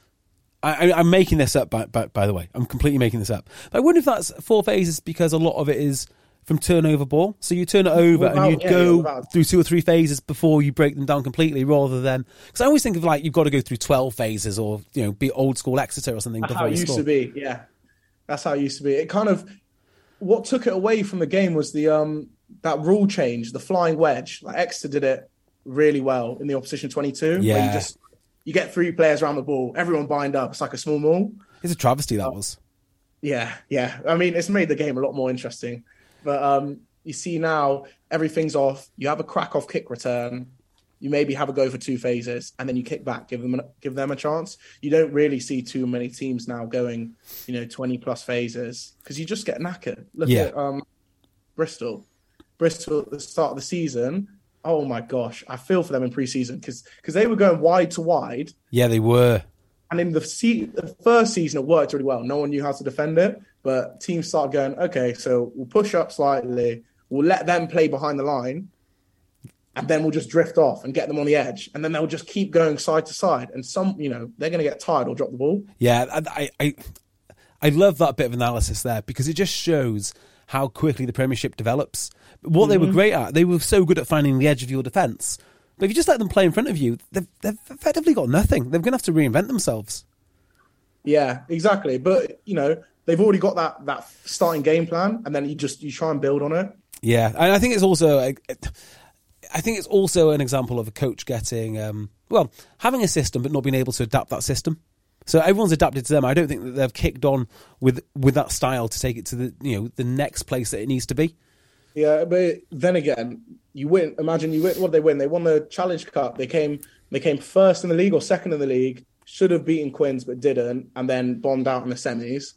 D: I'm making this up, by the way. I'm completely making this up. But I wonder if that's 4 phases because a lot of it is from turnover ball. So you turn it over and you go through 2 or 3 phases before you break them down completely, rather than... Because I always think of like you've got to go through 12 phases or, be old school Exeter or something.
E: That's how it used to be, yeah. That's how it used to be. It kind of... What took it away from the game was the that rule change, the flying wedge. Like Exeter did it really well in the opposition 22.
D: Yeah.
E: Where You get 3 players around the ball, everyone bind up. It's like a small mall.
D: It's a travesty, that was.
E: Yeah. I mean, it's made the game a lot more interesting. But you see now, everything's off. You have a crack-off kick return. You maybe have a go for 2 phases, and then you kick back, give them a chance. You don't really see too many teams now going, 20-plus phases, because you just get knackered. Look at Bristol. Bristol at the start of the season, oh my gosh, I feel for them in pre-season, because they were going wide to wide.
D: Yeah, they were.
E: And in the first season, it worked really well. No one knew how to defend it, but teams started going, okay, so we'll push up slightly, we'll let them play behind the line, and then we'll just drift off and get them on the edge. And then they'll just keep going side to side. And they're going to get tired or drop the ball.
D: Yeah, I love that bit of analysis there, because it just shows how quickly the Premiership develops. What they were great at, they were so good at finding the edge of your defence. But if you just let them play in front of you, they've effectively got nothing. They're going to have to reinvent themselves. Yeah,
E: exactly. But, they've already got that starting game plan, and then you try and build on it.
D: Yeah, and I think it's also... I think it's also an example of a coach getting, having a system but not being able to adapt that system. So everyone's adapted to them. I don't think that they've kicked on with that style to take it to the next place that it needs to be.
E: Yeah, but then again, you win. Imagine you win. What did they win? They won the Challenge Cup. They came first in the league or second in the league. Should have beaten Quins but didn't, and then bombed out in the semis.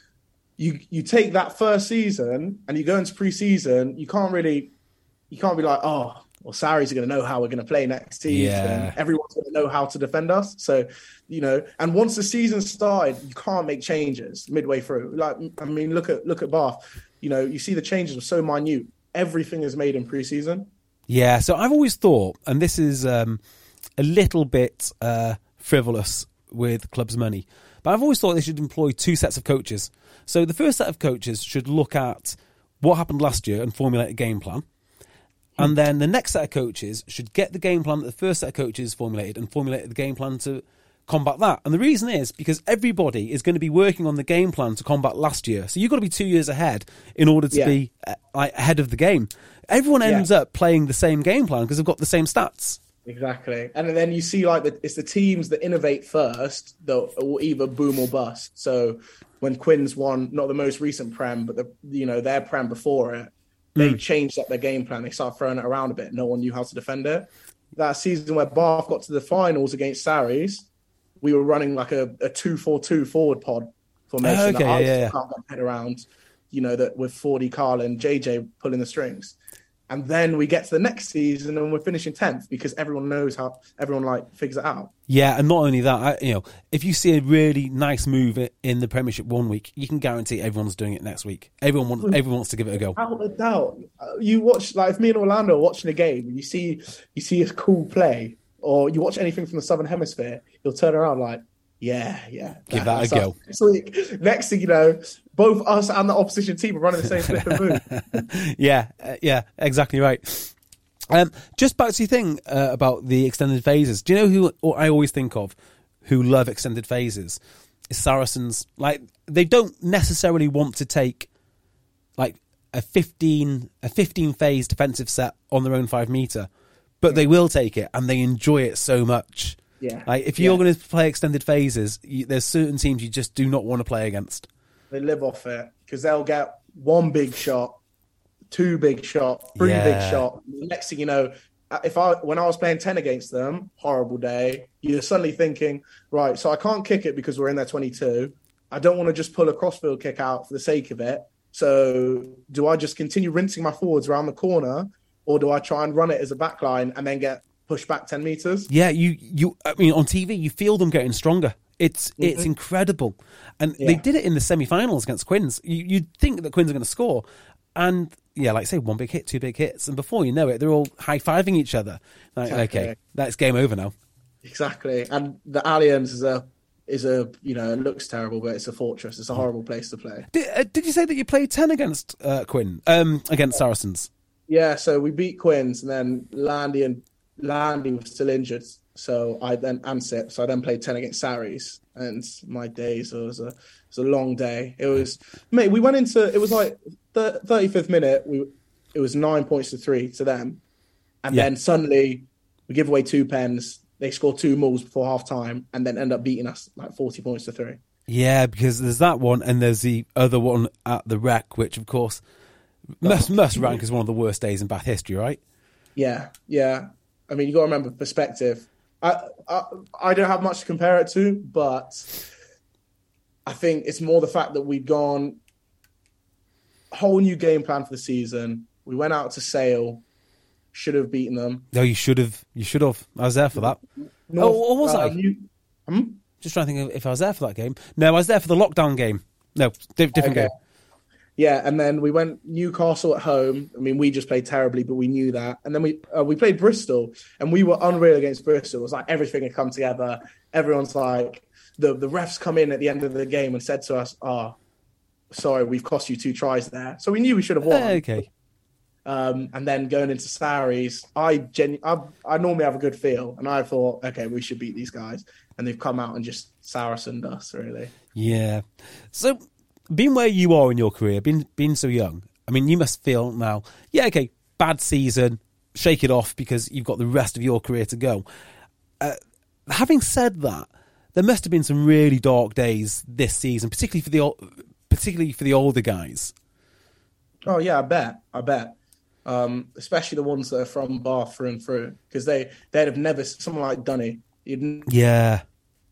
E: You take that first season and you go into pre-season. You can't be like, oh, well, Sarries are going to know how we're going to play next season.
D: Yeah.
E: Everyone's going to know how to defend us. So, and once the season started, you can't make changes midway through. Like, I mean, look at Bath. You see the changes are so minute. Everything is made in pre-season.
D: Yeah, so I've always thought, and this is a little bit frivolous with clubs' money, but I've always thought they should employ 2 sets of coaches. So the first set of coaches should look at what happened last year and formulate a game plan. And then the next set of coaches should get the game plan that the first set of coaches formulated and formulate the game plan to combat that. And the reason is because everybody is going to be working on the game plan to combat last year. So you've got to be 2 years ahead in order to be ahead of the game. Everyone ends up playing the same game plan because they've got the same stats.
E: Exactly. And then you see it's the teams that innovate first that will either boom or bust. So when Quins won, not the most recent Prem, but their Prem before it, they changed up their game plan. They started throwing it around a bit. No one knew how to defend it. That season where Bath got to the finals against Sarries, we were running like a 2-4-2 forward pod formation.
D: Okay,
E: I can't get my head around, that with 40 Carlin, JJ pulling the strings. And then we get to the next season and we're finishing 10th because everyone knows how everyone figures it out.
D: Yeah, and not only that, if you see a really nice move in the Premiership one week, you can guarantee everyone's doing it next week. Everyone wants to give it a go.
E: Without a doubt. You watch, if me and Orlando are watching a game and you see a cool play, or you watch anything from the Southern Hemisphere, you'll turn around yeah.
D: Give that a go.
E: Next week, next thing you know, both us and the opposition team are running the same flip and move.
D: Yeah, exactly right. Just back to your thing about the extended phases. Do you know who I always think of who love extended phases? Is Saracens. They don't necessarily want to take a 15 phase defensive set on their own 5 meter, but they will take it and they enjoy it so much.
E: Yeah.
D: If you're going to play extended phases, there's certain teams you just do not want to play against.
E: They live off it because they'll get 1 big shot, 2 big shot, 3 big shot. Next thing you know, when I was playing 10 against them, horrible day, you're suddenly thinking, right, so I can't kick it because we're in their 22. I don't want to just pull a crossfield kick out for the sake of it. So do I just continue rinsing my forwards around the corner, or do I try and run it as a back line and then get pushed back 10 meters?
D: Yeah, I mean, on TV, you feel them getting stronger. It's incredible. And they did it in the semi-finals against Quins. You'd think that Quins are going to score. And, like I say, 1 big hit, 2 big hits. And before you know it, they're all high-fiving each other.
E: Exactly.
D: Okay, that's game over now.
E: Exactly. And the Allianz is a it looks terrible, but it's a fortress. It's a horrible place to play.
D: Did you say that you played 10 against against Saracens?
E: Yeah, so we beat Quins, and then Landy was still injured. So I then played 10 against Sarries, and my days, it was a long day. It was, mate, we went into, it was 35th minute, it was 9 points to 3 to them. And then suddenly we give away 2 pens. they score 2 mauls before half time and then end up beating us like 40 points to 3.
D: Yeah, because there's that one and there's the other one at the Rec, which of course must rank as one of the worst days in Bath history, right?
E: Yeah. I mean, you got to remember perspective. I don't have much to compare it to, but I think it's more the fact that we'd gone whole new game plan for the season. We went out to Sale, should have beaten them.
D: No, you should have. I was there for that. Or was I? Just trying to think if I was there for that game. No, I was there for the lockdown game. No, different game.
E: Yeah, and then we went Newcastle at home. I mean, we just played terribly, but we knew that. And then we played Bristol, and we were unreal against Bristol. It was like everything had come together. Everyone's like, the refs come in at the end of the game and said to us, sorry, we've cost you 2 tries there. So we knew we should have won.
D: Okay.
E: And then going into Sarries, I normally have a good feel, and I thought, okay, we should beat these guys. And they've come out and just Saracened us, really.
D: Yeah. So, being where you are in your career, being so young, I mean, you must feel now, yeah, okay, bad season, shake it off because you've got the rest of your career to go. Having said that, there must have been some really dark days this season, particularly for the older guys. Oh
E: yeah, I bet. Especially the ones that are from Bath through and through, because they'd have never, someone like Dunny,
D: yeah,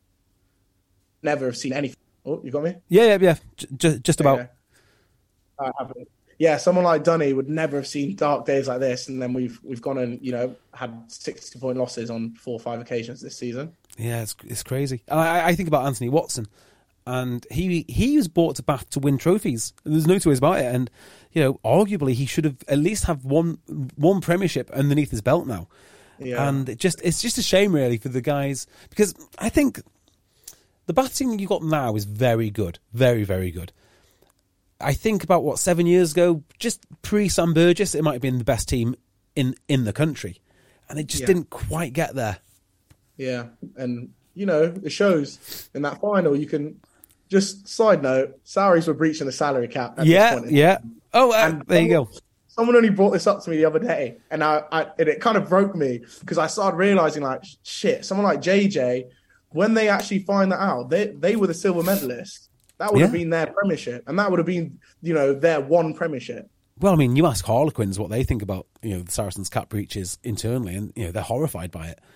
E: never have seen anything. Oh, you got me?
D: Yeah. Just about.
E: I haven't. Yeah, someone like Dunny would never have seen dark days like this, and then we've gone and had 60-point losses on 4 or 5 occasions this season.
D: Yeah, it's crazy. And I think about Anthony Watson, and he was brought to Bath to win trophies. There's no two ways about it. And arguably he should have at least have one Premiership underneath his belt now. Yeah. And it's just a shame really for the guys, because I think the Bath team you got now is very good, very very good. I think about 7 years ago, just pre-Sam Burgess, it might have been the best team in the country, and it just didn't quite get there. Yeah, and it shows in that final. You can just side note, Sarries were breaching the salary cap. At this point in time. Oh, there you go. Someone only brought this up to me the other day, and it kind of broke me because I started realizing, like, shit, someone like JJ, when they actually find that out, they were the silver medalist. That would have been their Premiership, and that would have been, their one Premiership. Well, I mean, you ask Harlequins what they think about, the Saracens cap breaches internally, and they're horrified by it.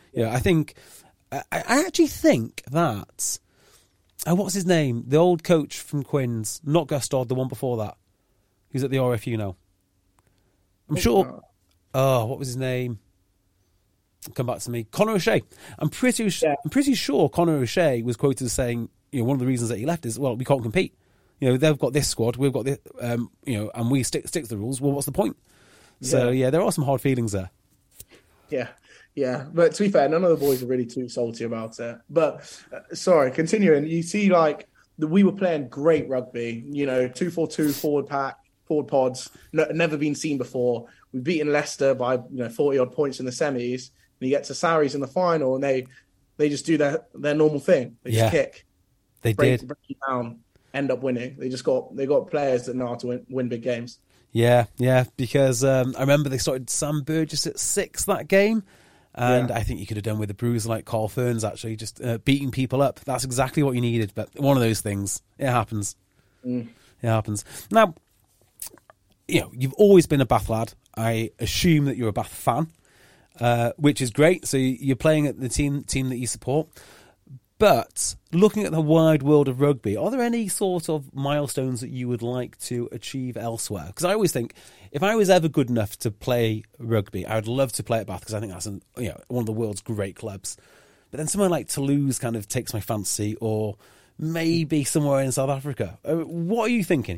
D: I actually think that what's his name? The old coach from Quins, not Gustard, the one before that, who's at the RFU now. I'm sure. Oh, what was his name? Come back to me. Conor O'Shea. I'm pretty sure Conor O'Shea was quoted as saying, one of the reasons that he left is, well, we can't compete. They've got this squad, we've got this, and we stick to the rules. Well, what's the point? So, there are some hard feelings there. Yeah. But to be fair, none of the boys are really too salty about it. But, sorry, continuing, you see, we were playing great rugby, 2-4-2, forward pack, forward pods, never been seen before. We've beaten Leicester by, 40-odd points in the semis, and you get to Sarries in the final, and they just do their normal thing. They just kick. They break you down, end up winning. They got players that know how to win big games. Yeah, because I remember they started Sam Burgess at 6 that game, and I think you could have done with a bruiser like Carl Ferns, actually, just beating people up. That's exactly what you needed, but one of those things, it happens. It happens. Now, you've always been a Bath lad. I assume that you're a Bath fan, which is great. So you're playing at the team that you support. But looking at the wide world of rugby, are there any sort of milestones that you would like to achieve elsewhere? Because I always think, if I was ever good enough to play rugby, I would love to play at Bath, because I think that's one of the world's great clubs. But then somewhere like Toulouse kind of takes my fancy, or maybe somewhere in South Africa. What are you thinking?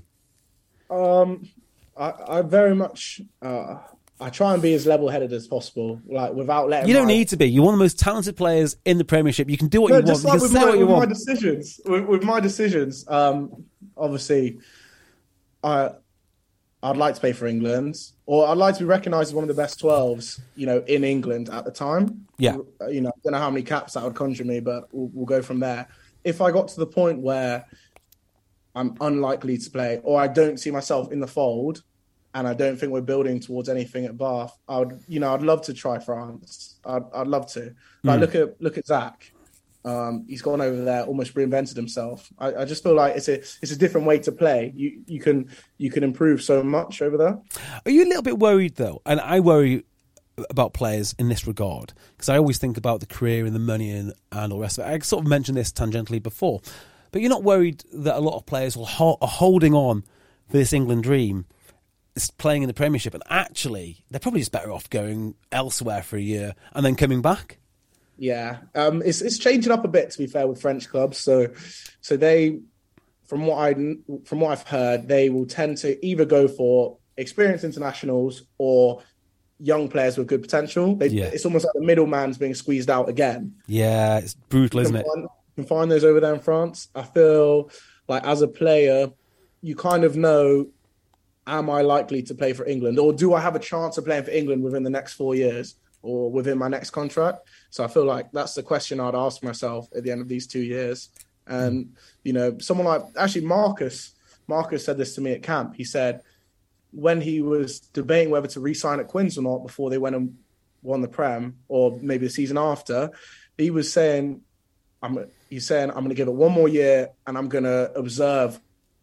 D: I very much... I try and be as level-headed as possible, without letting. You don't need to be. You're one of the most talented players in the Premiership. You can do what you want. You can say what you want. With my decisions, obviously, I'd like to play for England, or I'd like to be recognised as one of the best 12s, in England at the time. Yeah. I don't know how many caps that would conjure me, but we'll go from there. If I got to the point where I'm unlikely to play, or I don't see myself in the fold,
E: and I don't think we're building towards anything at Bath, I'd love to try France. I'd love to. Like, look at Zach. He's gone over there, almost reinvented himself. I just feel like it's a different way to play. You can improve so much over there.
D: Are you a little bit worried though? And I worry about players in this regard because I always think about the career and the money and all the rest of it. I sort of mentioned this tangentially before, but you're not worried that a lot of players are holding on for this England dream, playing in the Premiership, and actually they're probably just better off going elsewhere for a year and then coming back?
E: Yeah, it's changing up a bit, to be fair, with French clubs. So they, from what I've heard, they will tend to either go for experienced internationals or young players with good potential. It's almost like the middleman's being squeezed out again.
D: Yeah, it's brutal, isn't it?
E: You can find those over there in France. I feel like as a player, you kind of know, am I likely to play for England? Or do I have a chance of playing for England within the next 4 years or within my next contract? So I feel like that's the question I'd ask myself at the end of these 2 years. And, someone like, actually Marcus said this to me at camp. He said, when he was debating whether to re-sign at Quins or not before they went and won the Prem, or maybe the season after, he was saying, I'm going to give it 1 more year and I'm going to observe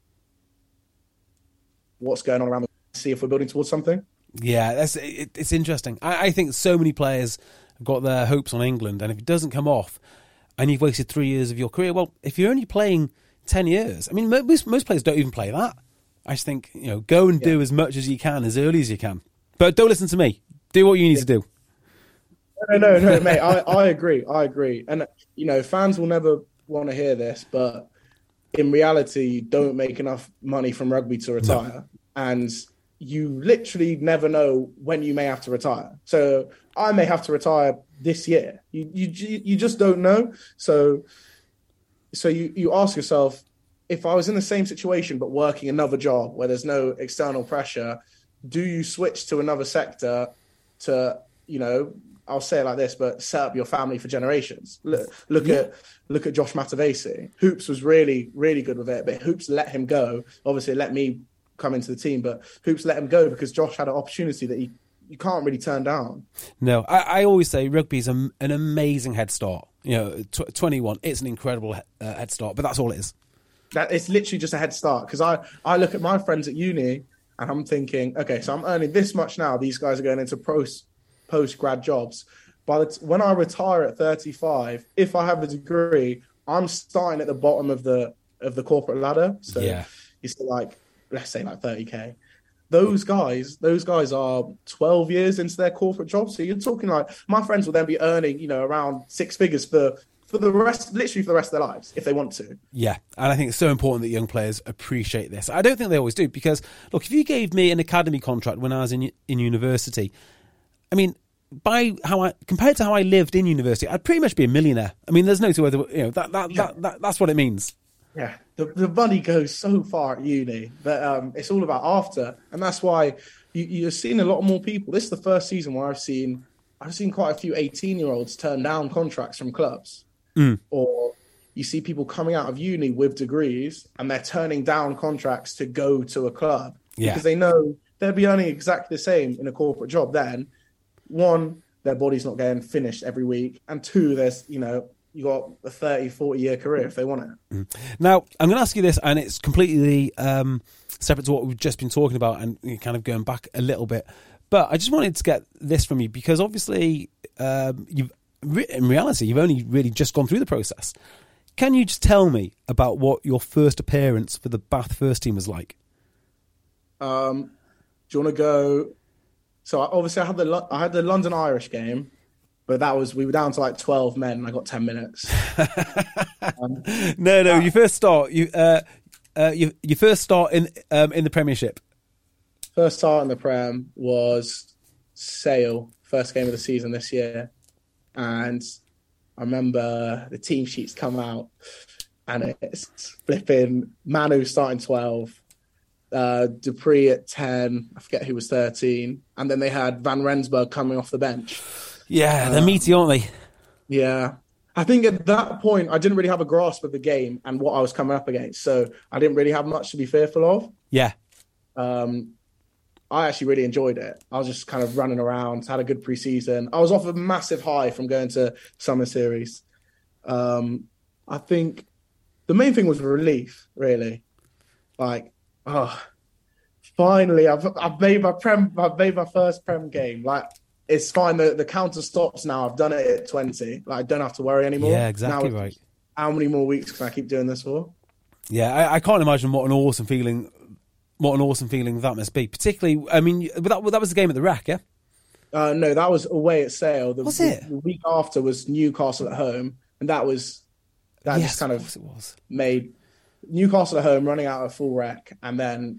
E: what's going on around the see if we're building towards something.
D: Yeah, it's interesting. I think so many players have got their hopes on England, and if it doesn't come off and you've wasted 3 years of your career, well, if you're only playing 10 years, I mean, most players don't even play that. I just think, go and do as much as you can, as early as you can. But don't listen to me. Do what you need to do.
E: No, mate, I agree. And, fans will never want to hear this, but in reality, you don't make enough money from rugby to retire. No. And you literally never know when you may have to retire. So I may have to retire this year. You just don't know. So you ask yourself, if I was in the same situation but working another job where there's no external pressure, do you switch to another sector to, I'll say it like this, but set up your family for generations? Look at Josh Matavesi. Hoops was really, really good with it, but Hoops let him go. Obviously, let me come into the team, but Hoops let him go because Josh had an opportunity that you can't really turn down. No,
D: I always say rugby is an amazing head start. 21, it's an incredible head start, but that's all it is.
E: It's literally just a head start, because I look at my friends at uni and I'm thinking, okay, so I'm earning this much now. These guys are going into post-grad jobs. When I retire at 35, if I have a degree, I'm starting at the bottom of the corporate ladder. So it's like, let's say like 30K. Those guys are 12 years into their corporate job. So you're talking like, my friends will then be earning, around 6 figures for the rest of their lives, if they want to.
D: Yeah, and I think it's so important that young players appreciate this. I don't think they always do, because, look, if you gave me an academy contract when I was in university, I mean, compared to how I lived in university, I'd pretty much be a millionaire. I mean, there's no two other, that's what it means.
E: Yeah, the money goes so far at uni, but it's all about after, and that's why you're seeing a lot more people. This is the first season where I've seen quite a few 18-year-olds turn down contracts from clubs. Or you see people coming out of uni with degrees and they're turning down contracts to go to a club because they know they'll be earning exactly the same in a corporate job. Then, one, their body's not getting finished every week, and two, there's you got a 30, 40-year career if they want it.
D: Now, I'm going to ask you this, and it's completely separate to what we've just been talking about and kind of going back a little bit, but I just wanted to get this from you, because obviously in reality, you've only really just gone through the process. Can you just tell me about what your first appearance for the Bath first team was like?
E: Do you want to go? So obviously, I had the London Irish game, but we were down to like 12 men, and I got 10 minutes.
D: No. You first start. You first start in the Premiership.
E: First start in the Prem was Sale, first game of the season this year. And I remember the team sheets come out and it's flipping Manu starting 12, Dupree at 10, I forget who was 13, and then they had Van Rensburg coming off the bench.
D: Yeah, they're meaty, aren't they?
E: Yeah. I think at that point, I didn't really have a grasp of the game and what I was coming up against, so I didn't really have much to be fearful of.
D: Yeah.
E: I I actually really enjoyed it. I was just kind of running around, had a good preseason. I was off a massive high from going to summer series. I think the main thing was relief, really. Like, finally, I've made my first Prem game. Like, it's fine. The counter stops now. I've done it at 20. Like, I don't have to worry anymore.
D: Yeah, exactly
E: now,
D: right.
E: How many more weeks can I keep doing this for?
D: Yeah, I can't imagine what an awesome feeling that must be. Particularly, I mean, that was the game at the Rec, yeah?
E: No, that was away at Sale.
D: Was it?
E: The week after was Newcastle at home, and that just kind of made Newcastle at home running out a full Rec, and then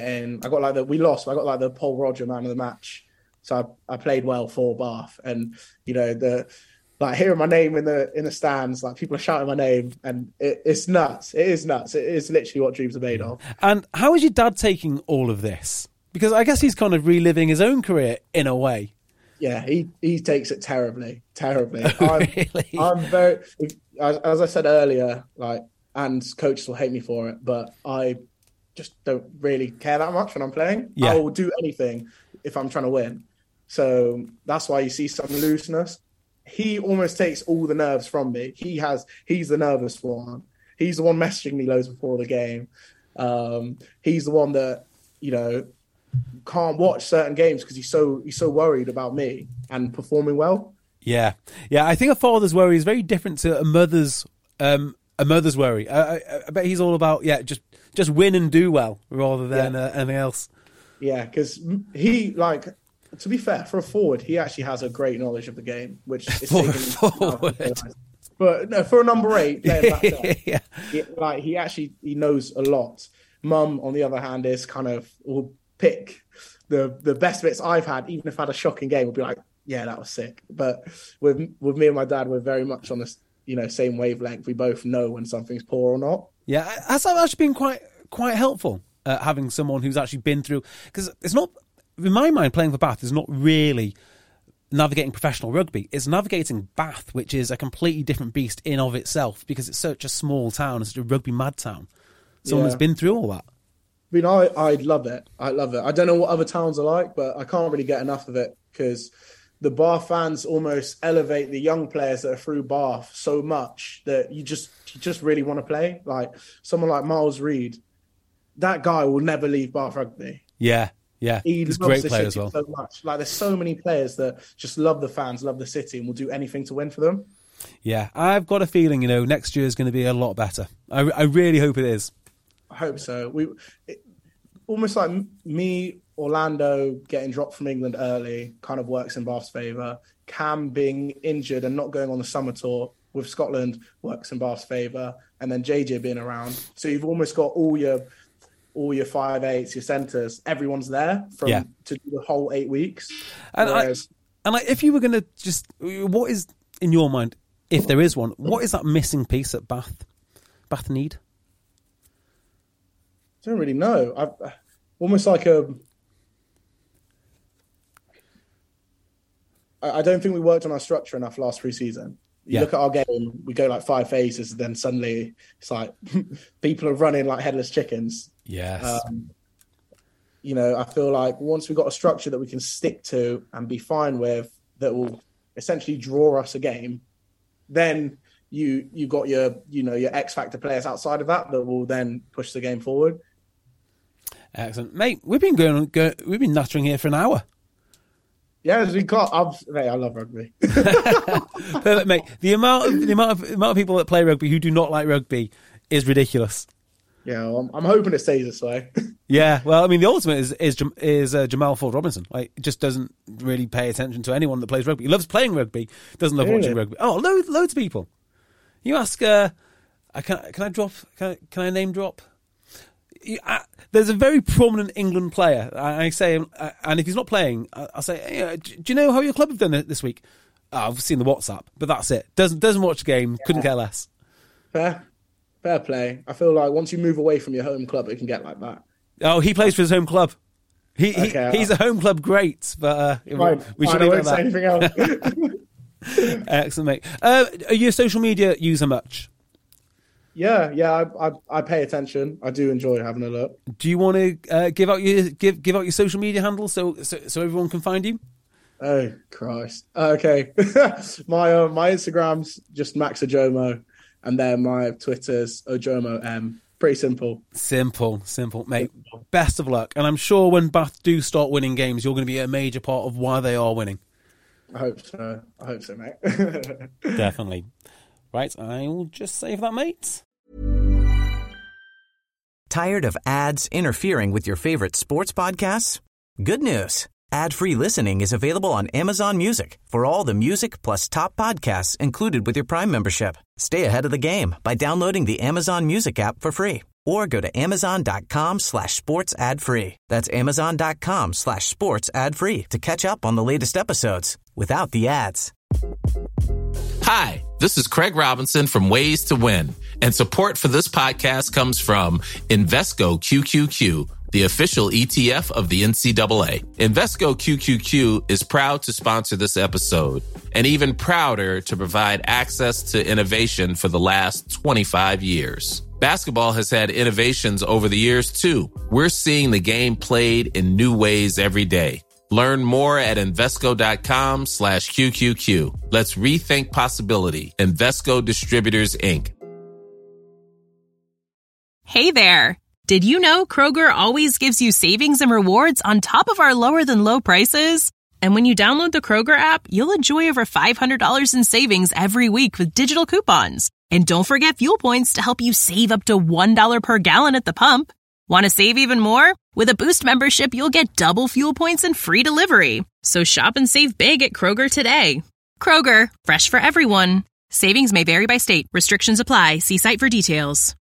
E: we lost. I got like the Paul Roger man of the match, so I played well for Bath, and you know like hearing my name in the stands, like people are shouting my name, and it's nuts. It is nuts. It is literally what dreams are made of.
D: And how is your dad taking all of this? Because I guess he's kind of reliving his own career in a way.
E: Yeah, he takes it terribly.
D: Really?
E: I'm very, as I said earlier, like, and coaches will hate me for it, but I just don't really care that much when I'm playing.
D: Yeah.
E: I will do anything if I'm trying to win. So that's why you see some looseness. He almost takes all the nerves from me. He's the nervous one. He's the one messaging me loads before the game. He's the one that, you know, can't watch certain games because he's so worried about me and performing well. Yeah.
D: I think a father's worry is very different to a mother's worry. I bet he's all about just win and do well rather than anything else.
E: Yeah, because he, like, to be fair, for a forward, he actually has a great knowledge of the game, which is taken. But no, for a number 8 playing back there, he knows a lot. Mum, on the other hand, is kind of will pick the best bits I've had, even if I had a shocking game, will be like, yeah, that was sick. But with me and my dad, we're very much on the same wavelength. We both know when something's poor or not.
D: Yeah, has that actually been quite helpful, having someone who's actually been through, because it's not, in my mind, playing for Bath is not really navigating professional rugby. It's navigating Bath, which is a completely different beast in of itself, because it's such a small town, it's such a rugby mad town. Someone's been through all that.
E: I mean, I love it. I love it. I don't know what other towns are like, but I can't really get enough of it because the Bath fans almost elevate the young players that are through Bath so much that you just really want to play. Like someone like Miles Reed, that guy will never leave Bath Rugby.
D: Yeah. He's a great player as well.
E: So much. Like there's so many players that just love the fans, love the city, and will do anything to win for them.
D: Yeah, I've got a feeling, next year is going to be a lot better. I really hope it is.
E: I hope so. Almost like me, Orlando getting dropped from England early kind of works in Bath's favour. Cam being injured and not going on the summer tour with Scotland works in Bath's favour. And then JJ being around. So you've almost got all your 5'8", your centres, everyone's there to do the whole 8 weeks.
D: And if you were going to what is, in your mind, if there is one, what is that missing piece that Bath need?
E: I don't really know. Almost like I don't think we worked on our structure enough last pre-season. You look at our game, we go like 5 phases, then suddenly it's like people are running like headless chickens.
D: Yes.
E: I feel like once we've got a structure that we can stick to and be fine with, that will essentially draw us a game, then you got your X factor players outside of that will then push the game forward.
D: Excellent, mate. We've been we've been nattering here for an hour.
E: Yeah, we got. I love rugby.
D: Perfect, mate. The amount of people that play rugby who do not like rugby is ridiculous.
E: Yeah, well, I'm hoping it stays this way.
D: Yeah, well, I mean, the ultimate is Jamal Ford Robinson. Like, just doesn't really pay attention to anyone that plays rugby. He loves playing rugby, doesn't love watching rugby. Oh, loads of people. You ask, can I name drop? There's a very prominent England player. I say, and if he's not playing, I'll say, hey, do you know how your club have done it this week? I've seen the WhatsApp, but that's it. Doesn't watch the game. Couldn't care less.
E: Fair play. I feel like once you move away from your home club, it can get like that.
D: Oh, he plays for his home club. He's a home club great, but we should
E: won't say anything else.
D: Excellent, mate. Are you a social media user much?
E: Yeah. I pay attention. I do enjoy having a look.
D: Do you want to give out your social media handles so everyone can find you?
E: Oh Christ! Okay, my Instagram's just Max Ojomo, and then my Twitter's Ojomo M. Pretty simple. Simple,
D: mate. Best of luck, and I'm sure when Bath do start winning games, you're going to be a major part of why they are winning.
E: I hope so, mate.
D: Definitely. Right, I will just save that, mate.
F: Tired of ads interfering with your favorite sports podcasts? Good news. Ad-free listening is available on Amazon Music for all the music plus top podcasts included with your Prime membership. Stay ahead of the game by downloading the Amazon Music app for free or go to amazon.com/sports ad free. That's amazon.com/sports ad free to catch up on the latest episodes without the ads.
G: Hi, this is Craig Robinson from Ways to Win, and support for this podcast comes from Invesco QQQ, the official ETF of the NCAA. Invesco QQQ is proud to sponsor this episode, and even prouder to provide access to innovation for the last 25 years. Basketball has had innovations over the years, too. We're seeing the game played in new ways every day. Learn more at Invesco.com/QQQ. Let's rethink possibility. Invesco Distributors, Inc.
H: Hey there. Did you know Kroger always gives you savings and rewards on top of our lower than low prices? And when you download the Kroger app, you'll enjoy over $500 in savings every week with digital coupons. And don't forget fuel points to help you save up to $1 per gallon at the pump. Want to save even more? With a Boost membership, you'll get double fuel points and free delivery. So shop and save big at Kroger today. Kroger, fresh for everyone. Savings may vary by state. Restrictions apply. See site for details.